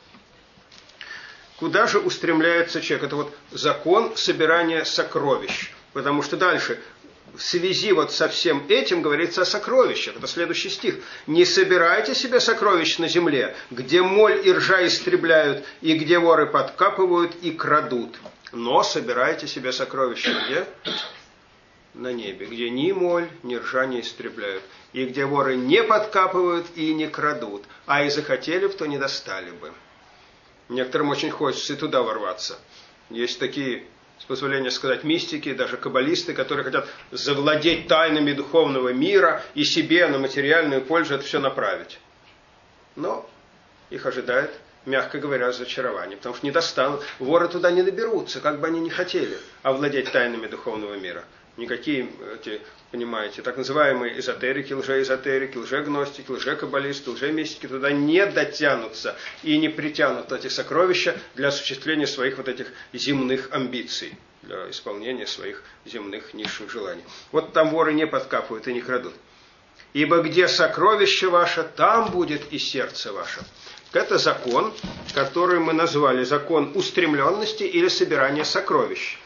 Куда же устремляется человек? Это вот закон собирания сокровищ. Потому что дальше, в связи вот со всем этим, говорится о сокровищах. Это следующий стих. «Не собирайте себе сокровищ на земле, где моль и ржа истребляют, и где воры подкапывают и крадут. Но собирайте себе сокровища где? На небе, где ни моль, ни ржа не истребляют, и где воры не подкапывают и не крадут, а и захотели бы, то не достали бы». Некоторым очень хочется и туда ворваться. Есть такие, с позволения сказать, мистики, даже каббалисты, которые хотят завладеть тайнами духовного мира и себе на материальную пользу это все направить. Но их ожидает, мягко говоря, разочарование, потому что не достанут. Воры туда не доберутся, как бы они ни хотели овладеть тайнами духовного мира. Никакие эти, понимаете, так называемые эзотерики, лжеэзотерики, лжегностики, лжекаббалисты, лжемистики туда не дотянутся и не притянут эти сокровища для осуществления своих вот этих земных амбиций, для исполнения своих земных низших желаний. Вот там воры не подкапывают и не крадут. «Ибо где сокровище ваше, там будет и сердце ваше». Это закон, который мы назвали закон устремленности или собирания сокровищ.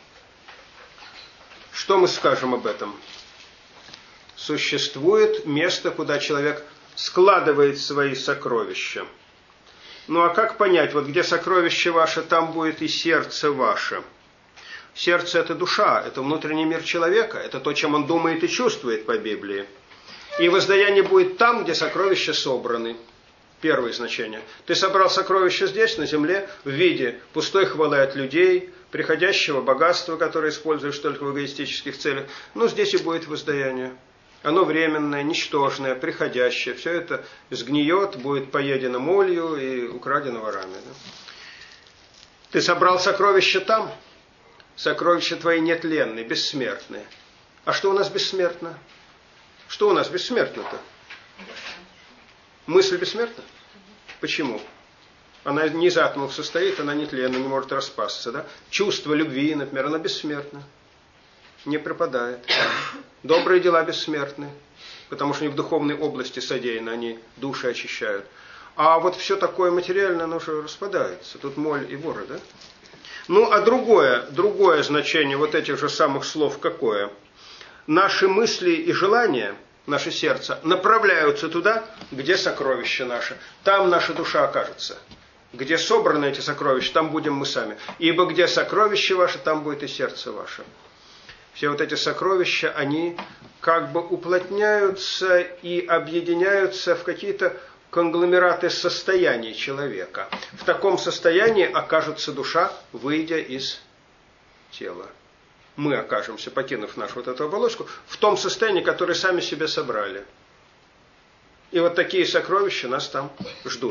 Что мы скажем об этом? Существует место, куда человек складывает свои сокровища. Ну а как понять, вот где сокровище ваше, там будет и сердце ваше. Сердце – это душа, это внутренний мир человека, это то, чем он думает и чувствует по Библии. И воздаяние будет там, где сокровища собраны. Первое значение. Ты собрал сокровища здесь, на земле, в виде пустой хвалы от людей, приходящего богатства, которое используешь только в эгоистических целях. Но здесь и будет воздаяние. Оно временное, ничтожное, приходящее. Все это сгниет, будет поедено молью и украдено ворами. Да? Ты собрал сокровища там. Сокровища твои нетленные, бессмертные. А что у нас бессмертно? Что у нас бессмертно-то? Мысль бессмертна? Почему? Она не из атомов состоит, она нетленна, не может распасться. Да? Чувство любви, например, она бессмертна. Не пропадает. Добрые дела бессмертны, потому что они в духовной области содеяны, они души очищают. А вот все такое материальное, оно уже распадается. Тут моль и воры, да? Ну, а другое значение вот этих же самых слов какое? Наши мысли и желания, наше сердце, направляются туда, где сокровище наше. Там наша душа окажется. Где собраны эти сокровища, там будем мы сами. Ибо где сокровище ваше, там будет и сердце ваше. Все вот эти сокровища, они как бы уплотняются и объединяются в какие-то конгломераты состояний человека. В таком состоянии окажется душа, выйдя из тела. Мы окажемся, покинув нашу вот эту оболочку, в том состоянии, которое сами себе собрали. И вот такие сокровища нас там ждут.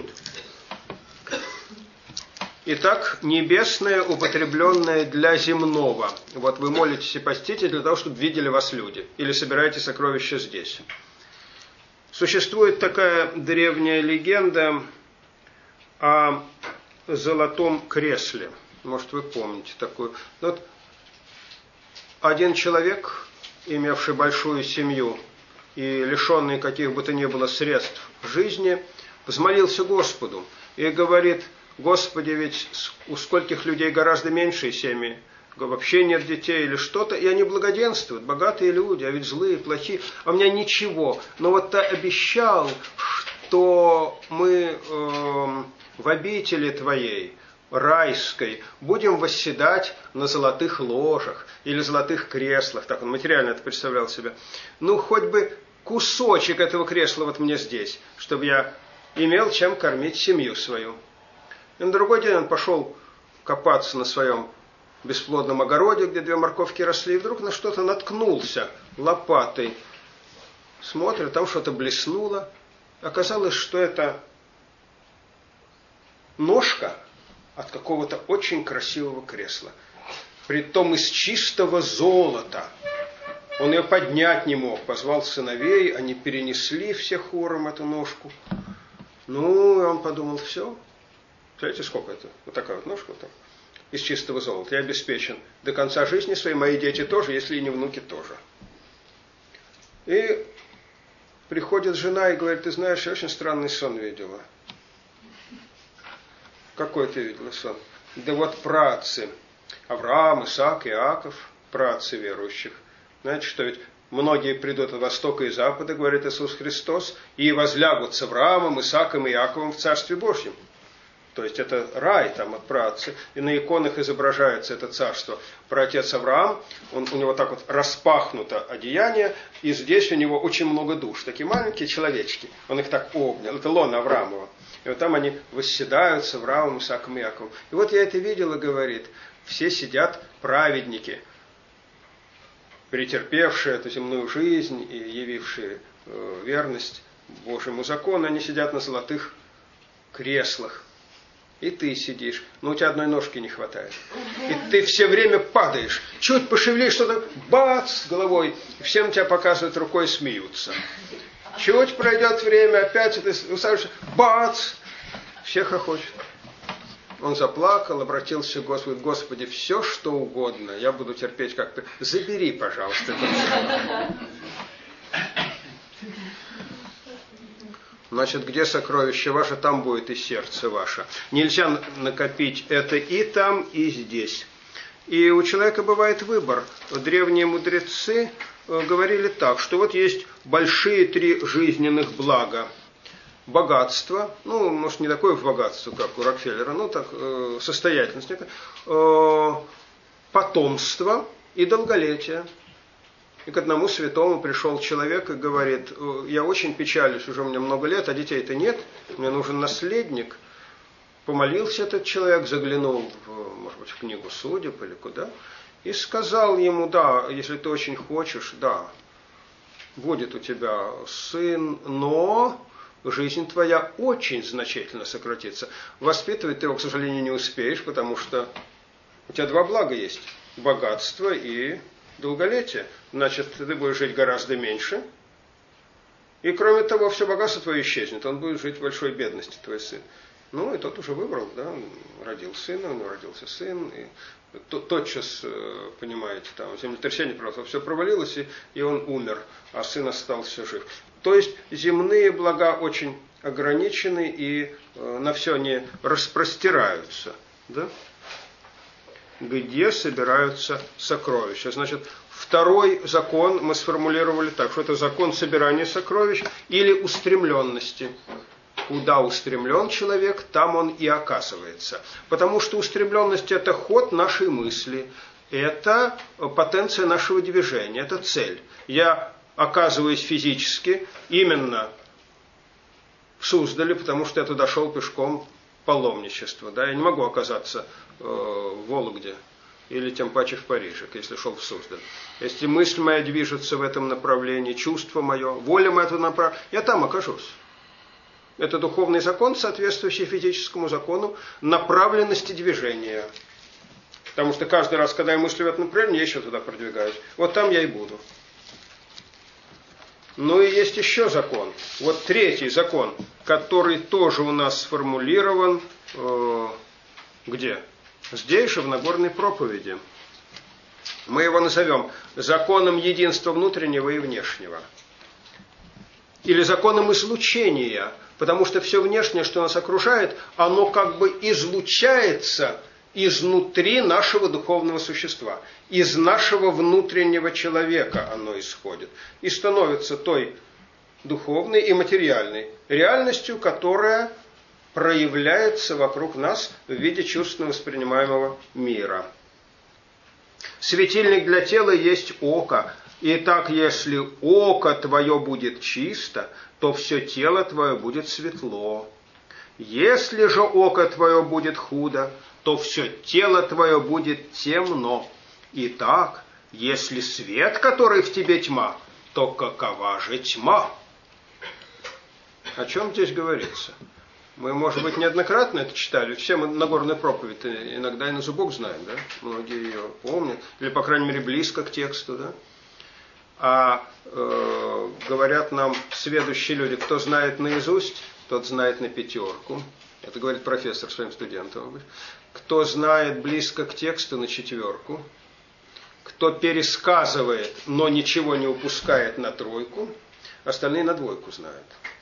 Итак, небесное, употребленное для земного. Вот вы молитесь и постите для того, чтобы видели вас люди. Или собираете сокровища здесь. Существует такая древняя легенда о золотом кресле. Может, вы помните такую. Вот один человек, имевший большую семью и лишенный каких бы то ни было средств жизни, взмолился Господу и говорит: Господи, ведь у скольких людей гораздо меньшие семьи, вообще нет детей или что-то, и они благоденствуют, богатые люди, а ведь злые, плохие, а у меня ничего. Но вот ты обещал, что мы в обители Твоей, райской, будем восседать на золотых ложах или золотых креслах, так он материально это представлял себе. Ну, хоть бы кусочек этого кресла вот мне здесь, чтобы я имел чем кормить семью свою. И на другой день он пошел копаться на своем бесплодном огороде, где 2 морковки росли, и вдруг на что-то наткнулся лопатой. Смотрит, там что-то блеснуло. Оказалось, что это ножка от какого-то очень красивого кресла. Притом из чистого золота. Он ее поднять не мог. Позвал сыновей, они перенесли все хором эту ножку. Ну, и он подумал: все. Знаете, сколько это? Вот такая вот ножка, вот так, из чистого золота. Я обеспечен до конца жизни своей, мои дети тоже, если и не внуки тоже. И приходит жена и говорит: ты знаешь, я очень странный сон видела. Какой ты видела сон? Да вот праотцы Авраам, Исаак, Иаков, праотцы верующих. Знаете, что ведь многие придут от востока и запада, говорит Иисус Христос, и возлягут с Авраамом, Исааком и Иаковом в Царстве Божьем. То есть это рай там от праотцы. И на иконах изображается это царство. Праотец Авраам, у него так вот распахнуто одеяние, и здесь у него очень много душ. Такие маленькие человечки. Он их так обнял. Это лона Авраамова. И вот там они восседают с Авраамом, Исааком и Иаковом. И вот я это видел, и говорит, все сидят праведники, претерпевшие эту земную жизнь и явившие верность Божьему закону. Они сидят на золотых креслах. И ты сидишь, но у тебя одной ножки не хватает. И ты все время падаешь. Чуть пошевелишь что-то, бац, головой. И всем тебя показывают рукой и смеются. Чуть пройдет время, опять ты усаживаешься, бац, все хохочут. Он заплакал, обратился к Господу: Господи, все что угодно, я буду терпеть как-то. Забери, пожалуйста. Значит, где сокровище ваше, там будет и сердце ваше. Нельзя накопить это и там, и здесь. И у человека бывает выбор. Древние мудрецы говорили так, что вот есть большие 3 жизненных блага. Богатство, ну, может, не такое богатство, как у Рокфеллера, но так, состоятельность, потомство и долголетие. И к одному святому пришел человек и говорит: я очень печалюсь, уже у меня много лет, а детей-то нет, мне нужен наследник. Помолился этот человек, заглянул, может быть, в книгу судеб или куда, и сказал ему: да, если ты очень хочешь, да, будет у тебя сын, но жизнь твоя очень значительно сократится. Воспитывать ты его, к сожалению, не успеешь, потому что у тебя 2 блага есть: богатство и долголетие. Значит, ты будешь жить гораздо меньше. И кроме того, все богатство твое исчезнет. Он будет жить в большой бедности, твой сын. Ну, и тот уже выбрал, да, он родил сына, у него родился сын. И тотчас, понимаете, там землетрясение просто все провалилось, и он умер, а сын остался жив. То есть земные блага очень ограничены и на все они распростираются, да? Где собираются сокровища. Значит, 2-й закон мы сформулировали так, что это закон собирания сокровищ или устремленности. Куда устремлен человек, там он и оказывается. Потому что устремленность – это ход нашей мысли, это потенция нашего движения, это цель. Я оказываюсь физически именно в Суздале, потому что я туда шел пешком паломничество. Да? Я не могу оказаться в Вологде или тем паче в Париже, если шел в Суздаль. Если мысль моя движется в этом направлении, чувство мое, воля моя в этом направлении, я там окажусь. Это духовный закон, соответствующий физическому закону направленности движения. Потому что каждый раз, когда я мыслю в этом направлении, я еще туда продвигаюсь. Вот там я и буду. Ну и есть еще закон. Вот третий закон, который тоже у нас сформулирован, где? Здесь же, в Нагорной проповеди. Мы его назовем законом единства внутреннего и внешнего. Или законом излучения, потому что все внешнее, что нас окружает, оно как бы излучается изнутри нашего духовного существа. Из нашего внутреннего человека оно исходит. И становится той духовной и материальной реальностью, которая проявляется вокруг нас в виде чувственно воспринимаемого мира. Светильник для тела есть око. Итак, если око твое будет чисто, то все тело твое будет светло. Если же око твое будет худо, то все тело твое будет темно. Итак, если свет, который в тебе тьма, то какова же тьма? О чем здесь говорится? Мы, может быть, неоднократно это читали. Все мы Нагорную проповедь иногда и на зубок знаем, да? Многие ее помнят. Или, по крайней мере, близко к тексту, да? А говорят нам сведущие люди, кто знает наизусть, тот знает на пятерку. Это говорит профессор своим студентам. Кто знает близко к тексту, на четверку. Кто пересказывает, но ничего не упускает, на тройку. Остальные на двойку знают.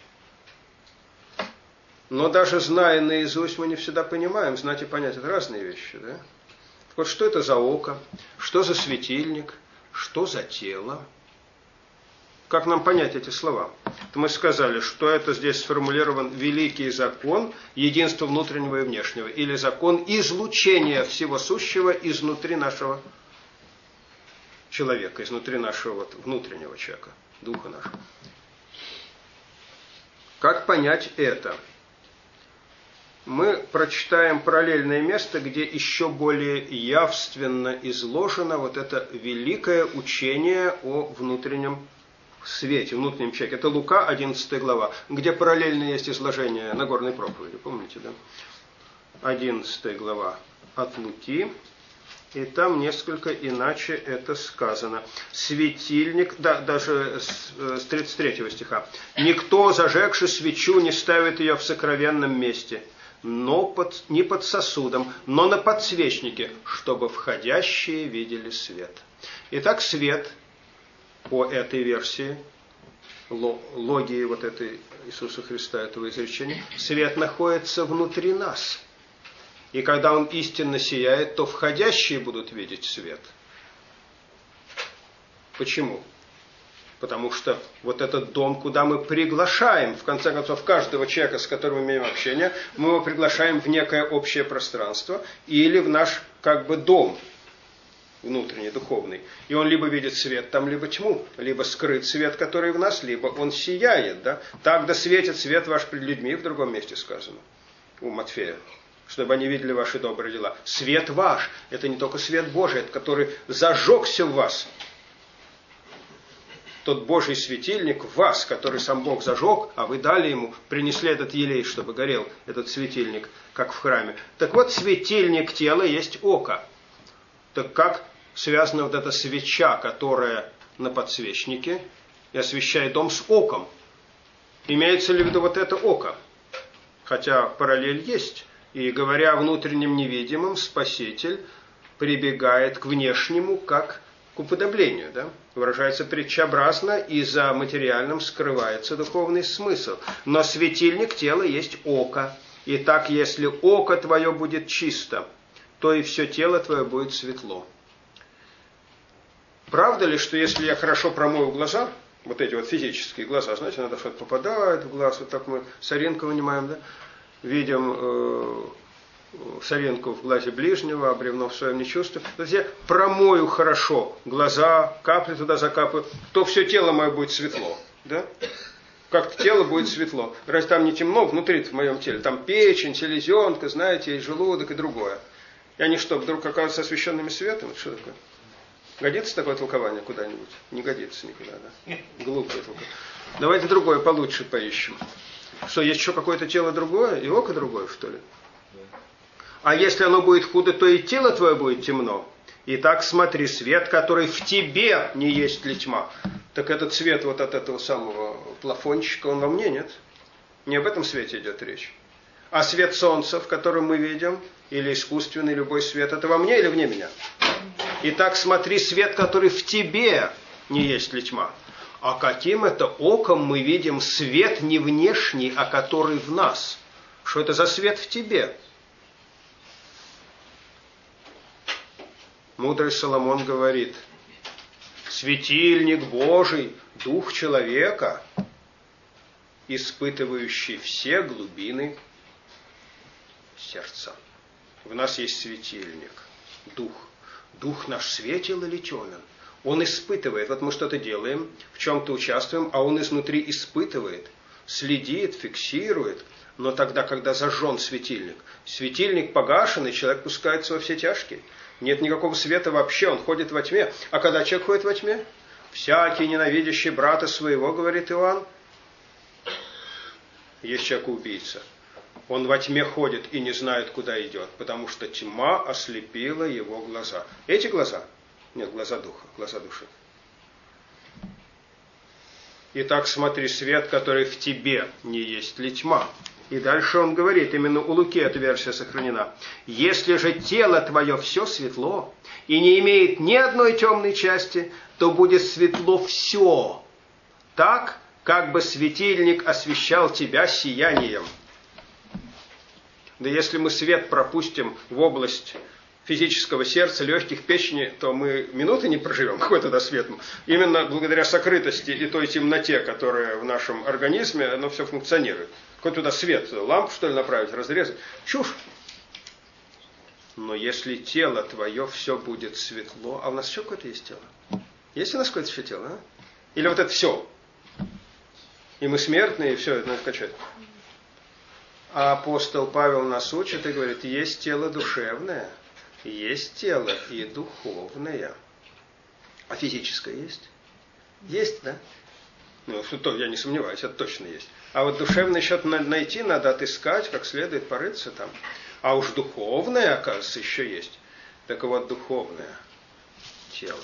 Но даже зная наизусть, мы не всегда понимаем. Знать и понять – это разные вещи. Да? Вот что это за око, что за светильник, что за тело. Как нам понять эти слова? Мы сказали, что это здесь сформулирован великий закон единства внутреннего и внешнего. Или закон излучения всего сущего изнутри нашего человека, изнутри нашего внутреннего человека, духа нашего. Как понять это? Мы прочитаем параллельное место, где еще более явственно изложено вот это великое учение о внутреннем свете, внутреннем человеке. Это Лука, 11 глава, где параллельно есть изложение Нагорной проповеди. Помните, да? 11 глава от Луки. И там несколько иначе это сказано. Светильник, да, даже с 33 стиха. «Никто, зажегши свечу, не ставит ее в сокровенном месте, но не под сосудом, но на подсвечнике, чтобы входящие видели свет». Итак, свет, по этой версии, логии вот этой Иисуса Христа, этого изречения, свет находится внутри нас. И когда он истинно сияет, то входящие будут видеть свет. Почему? Потому что вот этот дом, куда мы приглашаем, в конце концов, каждого человека, с которым мы имеем общение, мы его приглашаем в некое общее пространство или в наш как бы дом внутренний, духовный. И он либо видит свет там, либо тьму, либо скрыт свет, который в нас, либо он сияет. Да? Так да светит свет ваш пред людьми, в другом месте сказано, у Матфея, чтобы они видели ваши добрые дела. Свет ваш, это не только свет Божий, который зажегся в вас. Тот Божий светильник в вас, который сам Бог зажег, а вы дали ему, принесли этот елей, чтобы горел этот светильник, как в храме. Так вот, светильник тела есть око. Так как связана вот эта свеча, которая на подсвечнике, и освещает дом с оком? Имеется ли в виду вот это око? Хотя параллель есть. И говоря о внутреннем невидимом, Спаситель прибегает к внешнему, как к уподоблению. Да? Выражается притчеобразно, и за материальным скрывается духовный смысл. Но светильник тела есть око. Итак, если око твое будет чисто, то и все тело твое будет светло. Правда ли, что если я хорошо промою глаза, вот эти вот физические глаза, знаете, иногда что-то попадает в глаз, вот так мы соринку вынимаем, да? Видим соринку в глазе ближнего, а бревно в своем не чувствую. Если я промою хорошо глаза, капли туда закапаю, то все тело мое будет светло. Да? Как-то тело будет светло. Раз там не темно, внутри в моем теле, там печень, селезенка, знаете, и желудок, и другое. И они что, вдруг оказываются освещенными светом? Это что такое? Годится такое толкование куда-нибудь? Не годится никуда, да? Глупое толкование. Давайте другое получше поищем. Что, есть еще какое-то тело другое, и око другое, что ли? А если оно будет худо, то и тело твое будет темно. Итак, смотри, свет, который в тебе, не есть ли тьма. Так этот свет вот от этого самого плафончика, он во мне, нет? Не об этом свете идет речь. А свет солнца, в котором мы видим, или искусственный любой свет, это во мне или вне меня? Итак, смотри, свет, который в тебе, не есть ли тьма. А каким это оком мы видим свет не внешний, а который в нас? Что это за свет в тебе? Мудрый Соломон говорит: светильник Божий, дух человека, испытывающий все глубины сердца. В нас есть светильник, дух. Дух наш светел или темен? Он испытывает. Вот мы что-то делаем, в чем-то участвуем, а он изнутри испытывает, следит, фиксирует. Но тогда, когда зажжен светильник, светильник погашен, и человек пускается во все тяжкие. Нет никакого света вообще, он ходит во тьме. А когда человек ходит во тьме? Всякий ненавидящий брата своего, говорит Иоанн, есть человек-убийца. Он во тьме ходит и не знает, куда идет, потому что тьма ослепила его глаза. Эти глаза? Нет, глаза духа, глаза души. Итак, смотри, свет, который в тебе, не есть ли тьма? И дальше он говорит, именно у Луки эта версия сохранена. Если же тело твое все светло и не имеет ни одной темной части, то будет светло все, так, как бы светильник освещал тебя сиянием. Да если мы свет пропустим в область физического сердца, легких, печени, то мы минуты не проживем. Какой тогда свет? Именно благодаря сокрытости и той темноте, которая в нашем организме, оно все функционирует. Какой туда свет? Лампу, что ли, направить, разрезать? Чушь! Но если тело твое все будет светло... А у нас еще какое-то есть тело? Есть у нас какое-то еще тело? А? Или вот это все? И мы смертные, и все, это надо качать. А апостол Павел нас учит и говорит, есть тело душевное, есть тело и духовное. А физическое есть? Есть, да? Ну, что я не сомневаюсь, это точно есть. А вот душевный счет найти надо, отыскать, как следует, порыться там. А уж духовное, оказывается, еще есть. Так вот, духовное тело.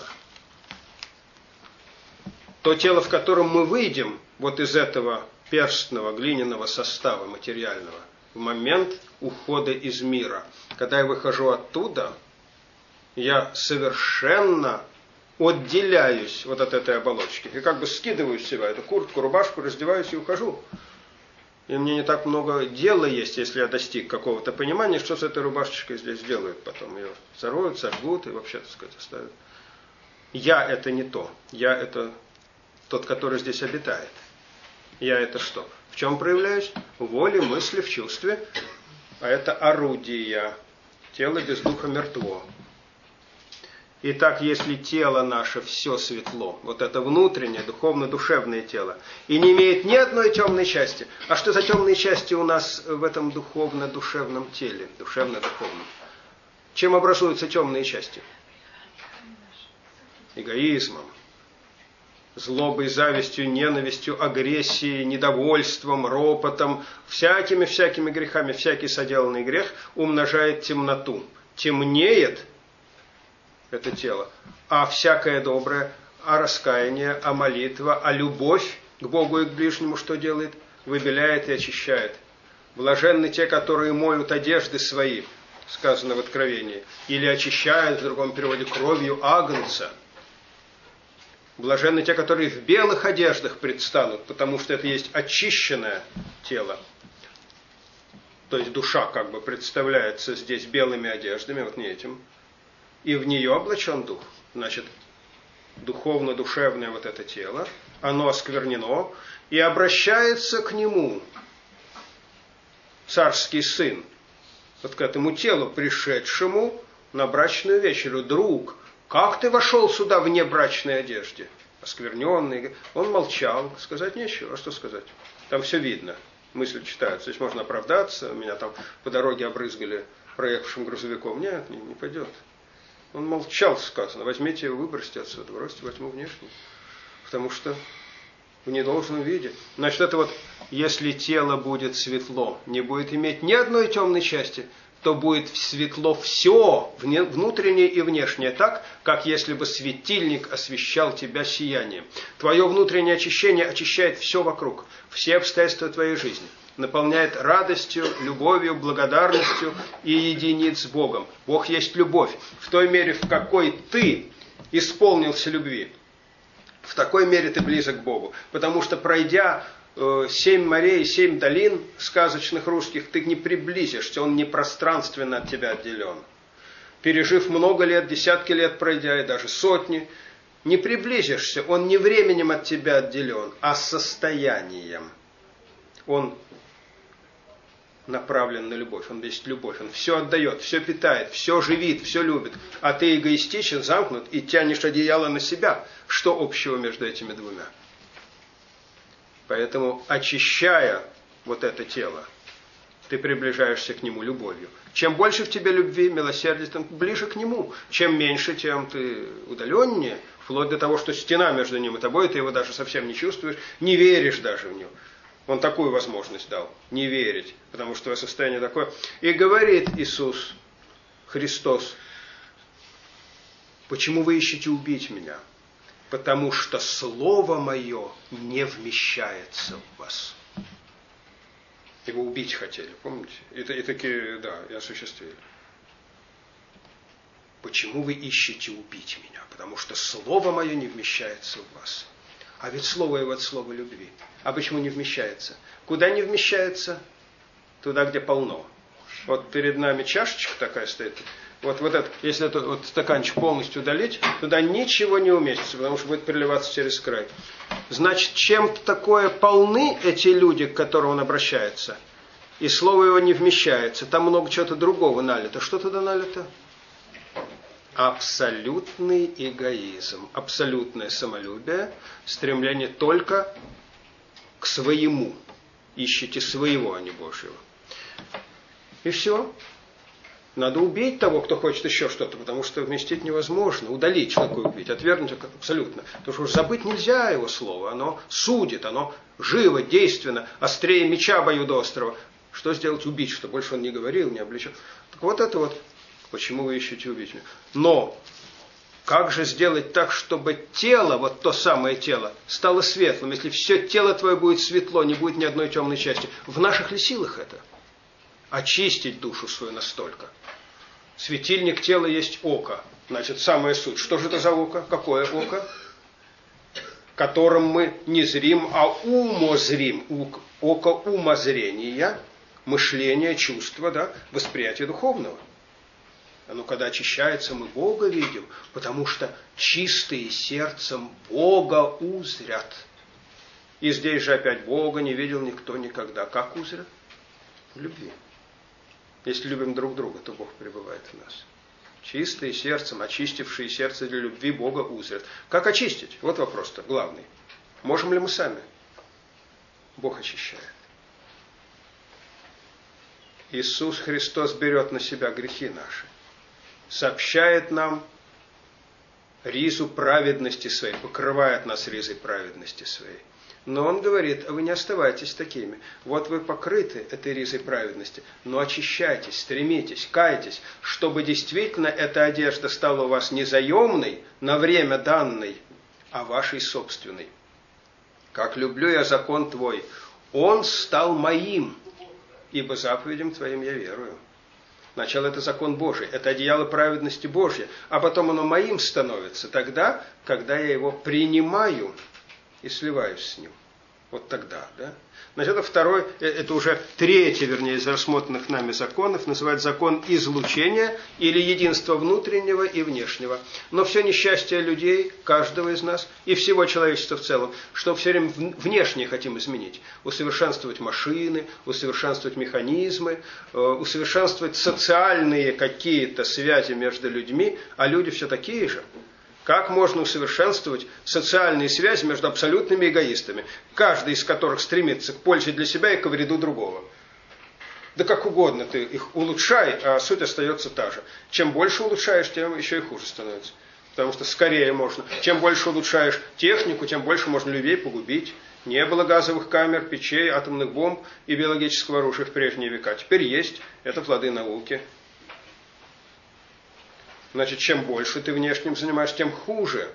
То тело, в котором мы выйдем вот из этого перстного, глиняного состава материального, в момент ухода из мира. Когда я выхожу оттуда, я совершенно отделяюсь вот от этой оболочки. И как бы скидываю с себя эту куртку, рубашку, раздеваюсь и ухожу. И мне не так много дела есть, если я достиг какого-то понимания, что с этой рубашечкой здесь делают. Потом ее взорвут, сожгут и вообще, так сказать, оставят. Я это не то. Я это тот, который здесь обитает. Я это что? В чем проявляюсь? В воле, мысли, в чувстве. А это орудие. Тело без духа мертво. Итак, если тело наше все светло, вот это внутреннее, духовно-душевное тело, и не имеет ни одной темной части. А что за темные части у нас в этом духовно-душевном теле? Душевно-духовном. Чем образуются темные части? Эгоизмом. Злобой, завистью, ненавистью, агрессией, недовольством, ропотом, всякими грехами. Всякий соделанный грех умножает темноту. Темнеет это тело. А всякое доброе, а раскаяние, а молитва, а любовь к Богу и к ближнему что делает? Выбеляет и очищает. Блаженны те, которые моют одежды свои, сказано в Откровении, или очищают, в другом переводе, кровью агнца. Блаженны те, которые в белых одеждах предстанут, потому что это есть очищенное тело. То есть душа как бы представляется здесь белыми одеждами, вот не этим. И в нее облачен дух. Значит, духовно-душевное вот это тело, оно осквернено, и обращается к нему царский сын, вот к этому телу, пришедшему на брачную вечерю. Друг, как ты вошел сюда в небрачной одежде? Оскверненный. Он молчал, сказать нечего. А что сказать? Там все видно. Мысли читаются. Здесь можно оправдаться. Меня там по дороге обрызгали проехавшим грузовиком. Нет, не пойдет. Он молчал, сказано. Возьмите его, выбросьте отсюда. Бросьте во тьму внешнюю. Потому что в недолжном виде. Значит, это вот, если тело будет светло, не будет иметь ни одной темной части, то будет светло все, внутреннее и внешнее, так, как если бы светильник освещал тебя сиянием. Твое внутреннее очищение очищает все вокруг, все обстоятельства твоей жизни, наполняет радостью, любовью, благодарностью и единит с Богом. Бог есть любовь. В той мере, в какой ты исполнился любви, в такой мере ты близок к Богу. Потому что, пройдя 7 морей, 7 долин сказочных русских, ты не приблизишься, он не пространственно от тебя отделен. Пережив много лет, десятки лет пройдя, и даже сотни, не приблизишься, он не временем от тебя отделен, а состоянием. Он направлен на любовь, он есть любовь, он все отдает, все питает, все живит, все любит, а ты эгоистичен, замкнут и тянешь одеяло на себя. Что общего между этими двумя? Поэтому, очищая вот это тело, ты приближаешься к нему любовью. Чем больше в тебе любви, милосердия, тем ближе к нему. Чем меньше, тем ты удаленнее, вплоть до того, что стена между ним и тобой, ты его даже совсем не чувствуешь, не веришь даже в него. Он такую возможность дал, не верить, потому что твое состояние такое. И говорит Иисус Христос: почему вы ищете убить меня? Потому что слово мое не вмещается в вас. Его убить хотели, помните? И таки, да, и осуществили. Почему вы ищете убить меня? Потому что слово мое не вмещается в вас. А ведь слово его от слова любви. А почему не вмещается? Куда не вмещается? Туда, где полно. Вот перед нами чашечка такая стоит. Вот этот, если этот вот стаканчик полностью удалить, туда ничего не уместится, потому что будет переливаться через край. Значит, чем-то такое полны эти люди, к которым он обращается, и слово его не вмещается. Там много чего-то другого налито. Что туда налито? Абсолютный эгоизм, абсолютное самолюбие, стремление только к своему. Ищите своего, а не Божьего. И все. Надо убить того, кто хочет еще что-то, потому что вместить невозможно. Удалить, что такое убить? Отвергнуть абсолютно. Потому что уж забыть нельзя его слово. Оно судит, оно живо, действенно, острее меча обоюдоострого. Что сделать? Убить, что больше он не говорил, не обличал. Так вот это вот. Почему вы ищете убить меня? Но как же сделать так, чтобы тело, вот то самое тело, стало светлым? Если все тело твое будет светло, не будет ни одной темной части. В наших ли силах это? Очистить душу свою настолько. Светильник тела есть око. Значит, самая суть. Что же это за око? Какое око? Которым мы не зрим, а умозрим. Око умозрения, мышления, чувства, да, восприятия духовного. Оно, когда очищается, мы Бога видим, потому что чистые сердцем Бога узрят. И здесь же опять Бога не видел никто никогда. Как узрят? В любви. Если любим друг друга, то Бог пребывает в нас. Чистые сердцем, очистившие сердце для любви Бога узрят. Как очистить? Вот вопрос-то главный. Можем ли мы сами? Бог очищает. Иисус Христос берет на себя грехи наши. Сообщает нам ризу праведности своей, покрывает нас ризой праведности своей. Но он говорит: а вы не оставайтесь такими. Вот вы покрыты этой ризой праведности, но очищайтесь, стремитесь, кайтесь, чтобы действительно эта одежда стала у вас не заемной, на время данной, а вашей собственной. Как люблю я закон твой, он стал моим, ибо заповедям твоим я верую. Сначала это закон Божий, это одеяло праведности Божьей, а потом оно моим становится тогда, когда я его принимаю и сливаюсь с ним. Вот тогда, да? Значит, это второй, это уже третий, вернее, из рассмотренных нами законов, называется закон излучения или единства внутреннего и внешнего. Но все несчастье людей, каждого из нас и всего человечества в целом, что все время внешне хотим изменить. Усовершенствовать машины, усовершенствовать механизмы, усовершенствовать социальные какие-то связи между людьми, а люди все такие же. Как можно усовершенствовать социальные связи между абсолютными эгоистами, каждый из которых стремится к пользе для себя и ко вреду другого? Да как угодно ты их улучшай, а суть остается та же. Чем больше улучшаешь, тем еще и хуже становится. Потому что скорее можно. Чем больше улучшаешь технику, тем больше можно людей погубить. Не было газовых камер, печей, атомных бомб и биологического оружия в прежние века. Теперь есть. Это плоды науки. Значит, чем больше ты внешним занимаешься, тем хуже.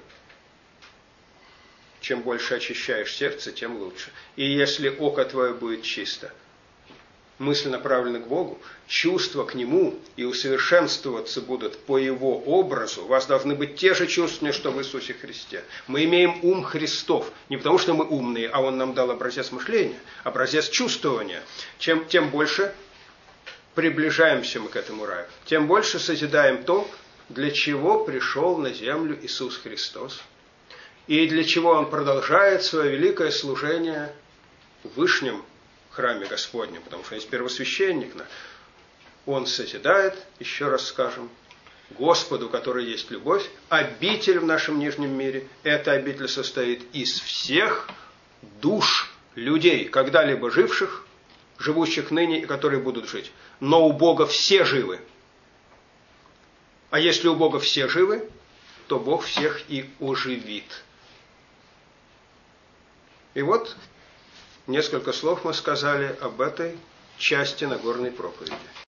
Чем больше очищаешь сердце, тем лучше. И если око твое будет чисто, мысли направлены к Богу, чувства к Нему и усовершенствоваться будут по Его образу. У вас должны быть те же чувства, что в Иисусе Христе. Мы имеем ум Христов. Не потому, что мы умные, а Он нам дал образец мышления, образец чувствования. Тем больше приближаемся мы к этому раю, тем больше созидаем то, для чего пришел на землю Иисус Христос. И для чего Он продолжает свое великое служение в Вышнем храме Господнем, потому что есть первосвященник. Он созидает, еще раз скажем, Господу, который есть любовь, обитель в нашем нижнем мире. Эта обитель состоит из всех душ людей, когда-либо живших, живущих ныне и которые будут жить. Но у Бога все живы. А если у Бога все живы, то Бог всех и оживит. И вот несколько слов мы сказали об этой части Нагорной проповеди.